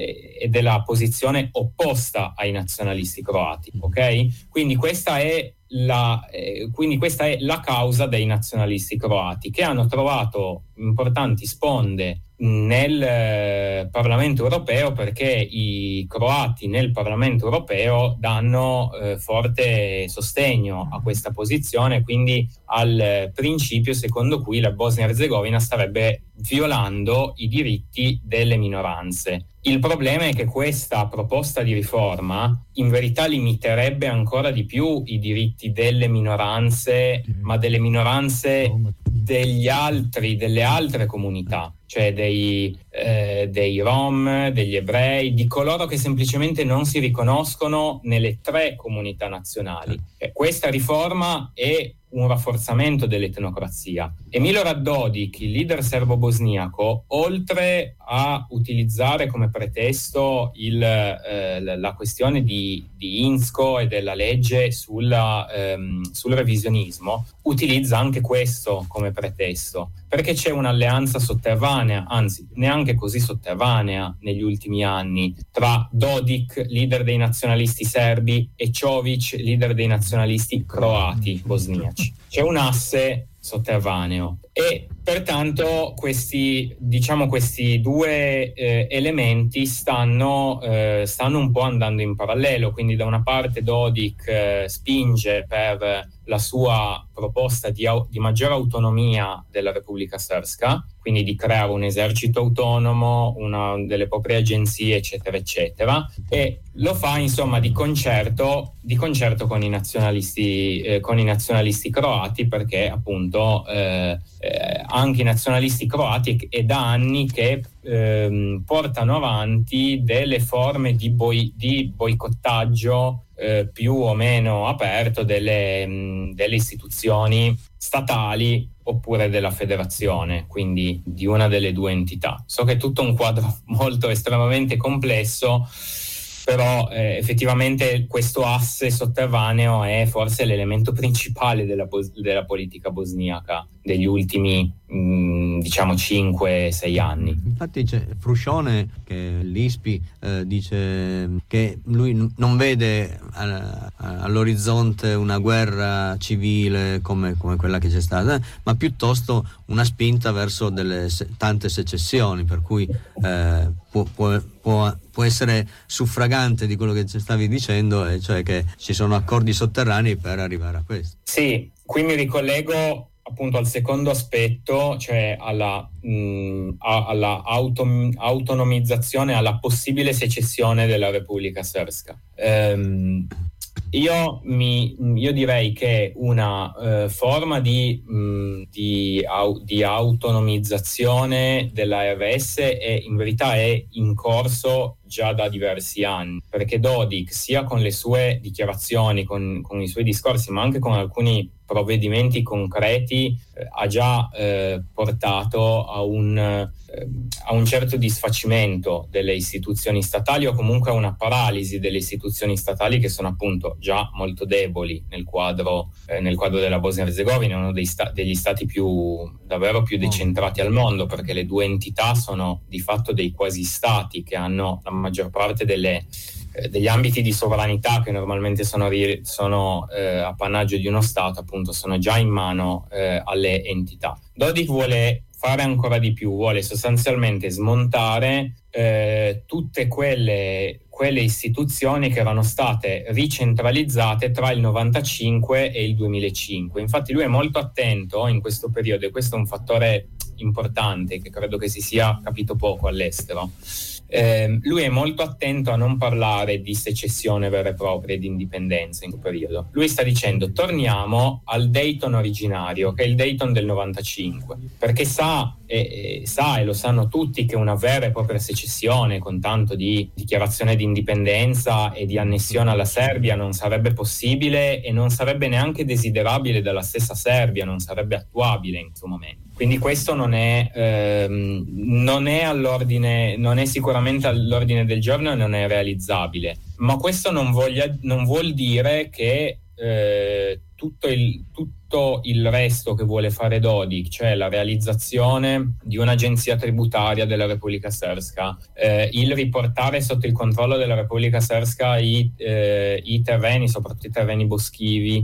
Speaker 9: è della posizione opposta ai nazionalisti croati, ok? Quindi questa è La, eh, quindi questa è la causa dei nazionalisti croati, che hanno trovato importanti sponde nel eh, Parlamento europeo, perché i croati nel Parlamento europeo danno eh, forte sostegno a questa posizione, quindi al eh, principio secondo cui la Bosnia-Herzegovina starebbe violando i diritti delle minoranze. Il problema è che questa proposta di riforma in verità limiterebbe ancora di più i diritti delle minoranze, ma delle minoranze degli altri, delle altre comunità, cioè dei, eh, dei Rom, degli ebrei, di coloro che semplicemente non si riconoscono nelle tre comunità nazionali. E questa riforma è un rafforzamento dell'etnocrazia. E Milorad Dodik, il leader serbo-bosniaco, oltre a utilizzare come pretesto il, eh, la questione di, di Inzko e della legge sulla, ehm, sul revisionismo, utilizza anche questo come pretesto, perché c'è un'alleanza sotterranea, anzi neanche così sotterranea negli ultimi anni, tra Dodik, leader dei nazionalisti serbi, e Čović, leader dei nazionalisti croati bosniaci. C'è un asse sotterraneo e pertanto questi, diciamo, questi due eh, elementi stanno, eh, stanno un po' andando in parallelo. Quindi da una parte Dodik eh, spinge per la sua proposta di, au- di maggiore autonomia della Repubblica Srpska, quindi di creare un esercito autonomo, una delle proprie agenzie, eccetera, eccetera, e lo fa insomma di concerto, di concerto con i nazionalisti, eh, con i nazionalisti croati, perché appunto eh, eh, anche i nazionalisti croati è da anni che eh, portano avanti delle forme di, boi- di boicottaggio eh, più o meno aperto delle, mh, delle istituzioni statali oppure della federazione, quindi di una delle due entità. So che è tutto un quadro molto estremamente complesso, però eh, effettivamente questo asse sotterraneo è forse l'elemento principale della, della politica bosniaca degli ultimi mh, diciamo cinque sei anni.
Speaker 4: Infatti c'è Fruscione, che l'I S P I eh, dice che lui n- non vede a- all'orizzonte una guerra civile come, come quella che c'è stata, ma piuttosto una spinta verso delle se- tante secessioni, per cui eh, può, può, può, può essere suffragante di quello che ci stavi dicendo, e cioè che ci sono accordi sotterranei per arrivare a questo.
Speaker 9: Sì, qui mi ricollego appunto al secondo aspetto, cioè alla, mh, a, alla auto, autonomizzazione, alla possibile secessione della Repubblica Srpska. Ehm, io, mi, io direi che una uh, forma di, mh, di, au, di autonomizzazione della R S è, in verità è in corso già da diversi anni, perché Dodik, sia con le sue dichiarazioni, con, con i suoi discorsi, ma anche con alcuni provvedimenti concreti eh, ha già eh, portato a un, eh, a un certo disfacimento delle istituzioni statali, o comunque a una paralisi delle istituzioni statali, che sono appunto già molto deboli nel quadro, eh, nel quadro della Bosnia-Herzegovina, uno dei sta- degli stati più davvero più decentrati al mondo, perché le due entità sono di fatto dei quasi stati che hanno la maggior parte delle degli ambiti di sovranità che normalmente sono, ri- sono eh, appannaggio di uno Stato, appunto sono già in mano eh, alle entità. Dodik vuole fare ancora di più, vuole sostanzialmente smontare eh, tutte quelle, quelle istituzioni che erano state ricentralizzate tra il novantacinque e il duemilacinque. Infatti lui è molto attento in questo periodo, e questo è un fattore importante che credo che si sia capito poco all'estero. Eh, lui è molto attento a non parlare di secessione vera e propria e di indipendenza in quel periodo. Lui sta dicendo: torniamo al Dayton originario, che è il Dayton del novantacinque, perché sa e, e sa e lo sanno tutti che una vera e propria secessione con tanto di dichiarazione di indipendenza e di annessione alla Serbia non sarebbe possibile, e non sarebbe neanche desiderabile dalla stessa Serbia, non sarebbe attuabile in questo momento. Quindi questo non è, ehm, non è all'ordine, non è sicuramente all'ordine del giorno e non è realizzabile. Ma questo non, voglia, non vuol dire che eh, tutto il, tutto il resto che vuole fare Dodik, cioè la realizzazione di un'agenzia tributaria della Repubblica Srpska, eh, il riportare sotto il controllo della Repubblica Srpska i, eh, i terreni, soprattutto i terreni boschivi,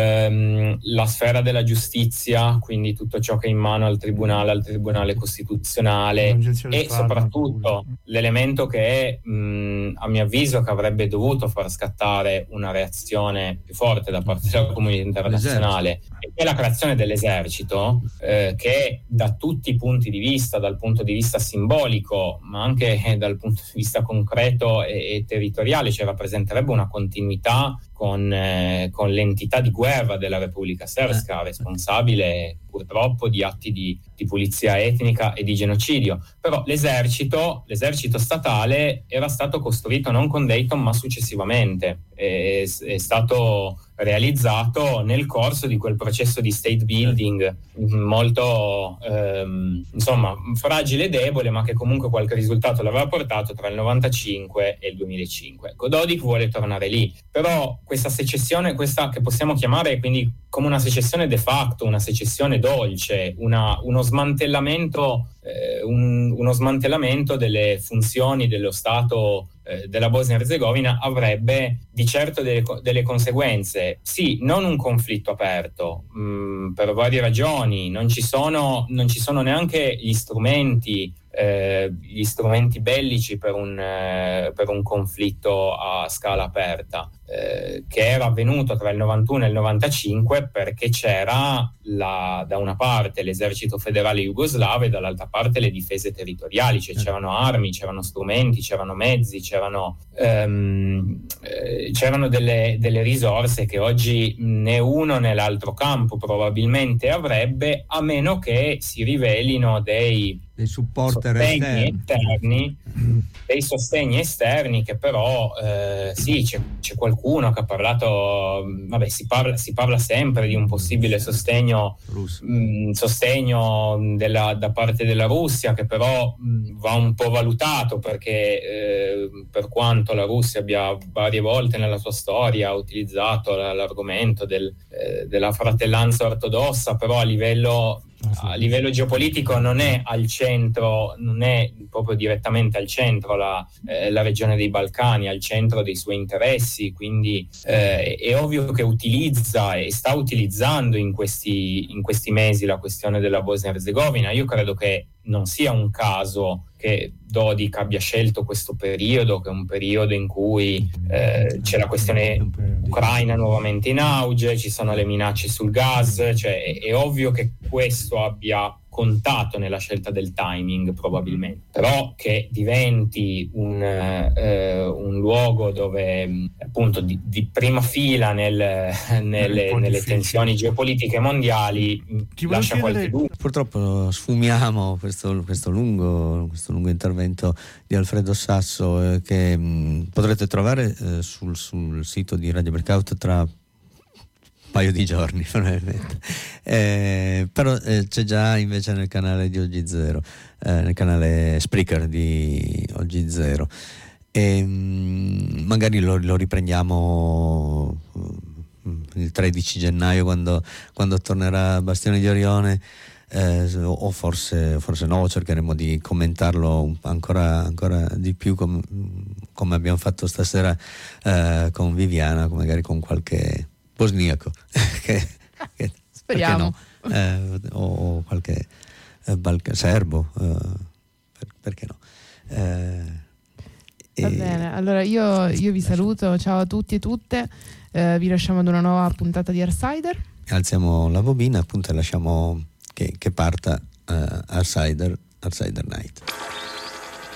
Speaker 9: ehm, la sfera della giustizia, quindi tutto ciò che è in mano al tribunale, al tribunale costituzionale, e soprattutto l'elemento che è, mh, a mio avviso, che avrebbe dovuto far scattare una reazione più forte da parte della comunità internazionale, è la creazione dell'esercito, eh, che da tutti i punti di vista, dal punto di vista simbolico, ma anche eh, dal punto di vista concreto e, e territoriale, cioè rappresenterebbe una continuità con, eh, con l'entità di guerra della Repubblica Srpska, responsabile purtroppo di atti di, di pulizia etnica e di genocidio. Però l'esercito, l'esercito statale era stato costruito non con Dayton ma successivamente, è, è stato realizzato nel corso di quel processo di state building molto ehm, insomma fragile e debole, ma che comunque qualche risultato l'aveva portato tra il novantacinque e il duemilacinque. Ecco, Dodik vuole tornare lì, però questa secessione, questa che possiamo chiamare quindi come una secessione de facto, una secessione dolce, una, uno smantellamento eh, un, uno smantellamento delle funzioni dello Stato eh, della Bosnia-Herzegovina avrebbe di certo delle, delle conseguenze. Sì, non un conflitto aperto, mh, per varie ragioni, non ci sono, non ci sono neanche gli strumenti Eh, gli strumenti bellici per un, eh, per un conflitto a scala aperta, eh, che era avvenuto tra il novantuno e il novantacinque perché c'era la, da una parte l'esercito federale jugoslavo e dall'altra parte le difese territoriali, cioè c'erano armi, c'erano strumenti, c'erano mezzi, c'erano, ehm, eh, c'erano delle, delle risorse che oggi né uno né l'altro campo probabilmente avrebbe, a meno che si rivelino dei
Speaker 4: dei supporter
Speaker 9: sostegni
Speaker 4: esterni.
Speaker 9: esterni, dei sostegni esterni che però eh, sì, c'è, c'è qualcuno che ha parlato, vabbè, si parla, si parla sempre di un possibile sostegno mh, sostegno della, da parte della Russia, che però mh, va un po' valutato, perché eh, per quanto la Russia abbia varie volte nella sua storia utilizzato la, l'argomento del, eh, della fratellanza ortodossa, però a livello a livello geopolitico non è al centro, non è proprio direttamente al centro la, eh, la regione dei Balcani, al centro dei suoi interessi, quindi eh, è ovvio che utilizza e sta utilizzando in questi, in questi mesi la questione della Bosnia-Herzegovina. Io credo che non sia un caso che Dodik abbia scelto questo periodo, che è un periodo in cui eh, c'è la questione ucraina nuovamente in auge, ci sono le minacce sul gas, cioè è, è ovvio che questo abbia contato nella scelta del timing probabilmente, però che diventi un, eh, un luogo dove appunto di, di prima fila nel, nelle, nelle tensioni geopolitiche mondiali lascia qualche dubbio.
Speaker 4: Purtroppo sfumiamo questo, questo, lungo, questo lungo intervento di Alfredo Sasso eh, che mh, potrete trovare eh, sul, sul sito di Radio Breakout tra paio di giorni probabilmente. Eh, però eh, c'è già invece nel canale di O G Zero, eh, nel canale Spreaker di O G Zero, e mh, magari lo, lo riprendiamo il tredici gennaio quando, quando tornerà Bastione di Orione, eh, o forse, forse no, cercheremo di commentarlo ancora, ancora di più com, come abbiamo fatto stasera eh, con Viviana, magari con qualche bosniaco che, che,
Speaker 5: speriamo
Speaker 4: no? eh, o qualche eh, balca, serbo, eh, per, perché no. Eh,
Speaker 5: Va bene, allora io, io vi saluto, ciao a tutti e tutte, eh, vi lasciamo ad una nuova puntata di Artsider.
Speaker 4: Alziamo la bobina appunto e lasciamo che, che parta uh, Artsider, Artsider Night.